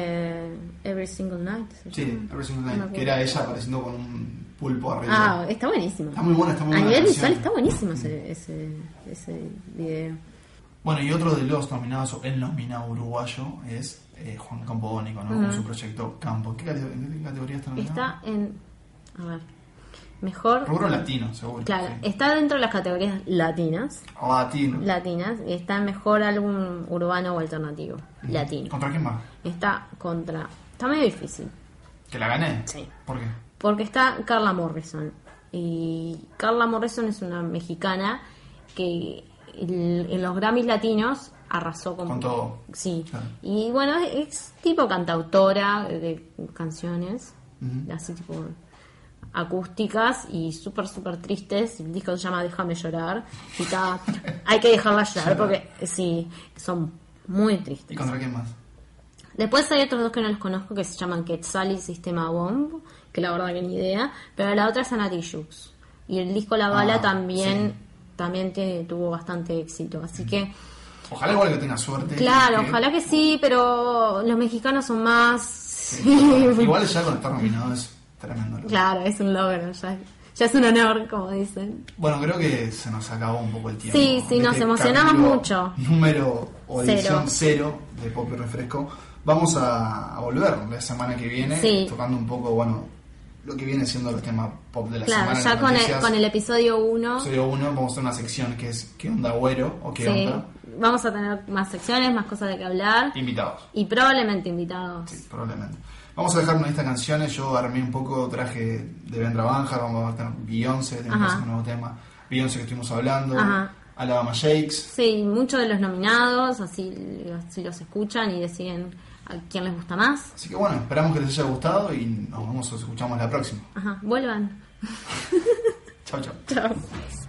Speaker 3: Every Single Night. ¿se
Speaker 2: Sí,
Speaker 3: llama?
Speaker 2: Every Single
Speaker 3: No me
Speaker 2: Night,
Speaker 3: acuerdo.
Speaker 2: que era ella apareciendo con un pulpo arriba.
Speaker 3: Ah, está buenísimo.
Speaker 2: Está muy buena,
Speaker 3: A
Speaker 2: la
Speaker 3: nivel visual
Speaker 2: canción.
Speaker 3: está buenísimo ese video.
Speaker 2: Bueno, y otro de los nominados, o el nominado uruguayo, es Juan Campodónico, ¿no? Con su proyecto Campo. ¿En qué categoría está nominado?
Speaker 3: Está en... A ver. Mejor...
Speaker 2: Rubro latino, seguro.
Speaker 3: Claro,
Speaker 2: sí.
Speaker 3: está dentro de las categorías latinas.
Speaker 2: Latino.
Speaker 3: Y está en mejor álbum urbano o alternativo. Latino.
Speaker 2: ¿Contra quién va?
Speaker 3: Está contra... Está medio difícil.
Speaker 2: ¿Que la gané?
Speaker 3: Sí.
Speaker 2: ¿Por qué?
Speaker 3: Porque está Carla Morrison. Y Carla Morrison es una mexicana que en los Grammys latinos arrasó
Speaker 2: Con todo.
Speaker 3: Sí.
Speaker 2: Claro.
Speaker 3: Y bueno, es tipo cantautora de canciones, así tipo acústicas y súper tristes. El disco se llama Déjame llorar. Y hay que dejarla llorar porque sí, son muy tristes.
Speaker 2: ¿Y contra quién más?
Speaker 3: Después hay otros dos que no los conozco que se llaman Quetzal y Sistema Bomb, que la verdad que ni idea, pero la otra es Anati Jux. Y el disco La Bala también tuvo bastante éxito, así que
Speaker 2: Ojalá igual que tenga suerte.
Speaker 3: claro, ojalá que sí, pero los mexicanos son más...
Speaker 2: Sí, igual ya con estar nominado es tremendo.
Speaker 3: Claro, es un logro, ya es un honor, como dicen.
Speaker 2: Bueno, creo que se nos acabó un poco el tiempo.
Speaker 3: Sí,
Speaker 2: De
Speaker 3: nos
Speaker 2: este
Speaker 3: emocionamos
Speaker 2: capítulo
Speaker 3: mucho.
Speaker 2: Número o edición 0 de Pop y Refresco. Vamos a volver la semana que viene, tocando un poco, bueno, lo que viene siendo los temas pop de la semana.
Speaker 3: Claro, ya con el episodio 1.
Speaker 2: Episodio 1 vamos a hacer una sección que es ¿qué onda, güero? O ¿qué onda?
Speaker 3: Vamos a tener más secciones, más cosas de que hablar.
Speaker 2: Invitados.
Speaker 3: Y probablemente invitados.
Speaker 2: Sí, probablemente. Vamos a dejar una lista de canciones. Yo armé un poco, traje de Vendra Banjar, vamos a tener Beyoncé, tenemos un nuevo tema. Beyoncé que estuvimos hablando. Alabama Shakes.
Speaker 3: Sí, muchos de los nominados, así los escuchan y deciden a quién les gusta más.
Speaker 2: Así que bueno, esperamos que les haya gustado y nos vemos, nos escuchamos la próxima.
Speaker 3: Vuelvan.
Speaker 2: Chau, chau.
Speaker 3: Chao.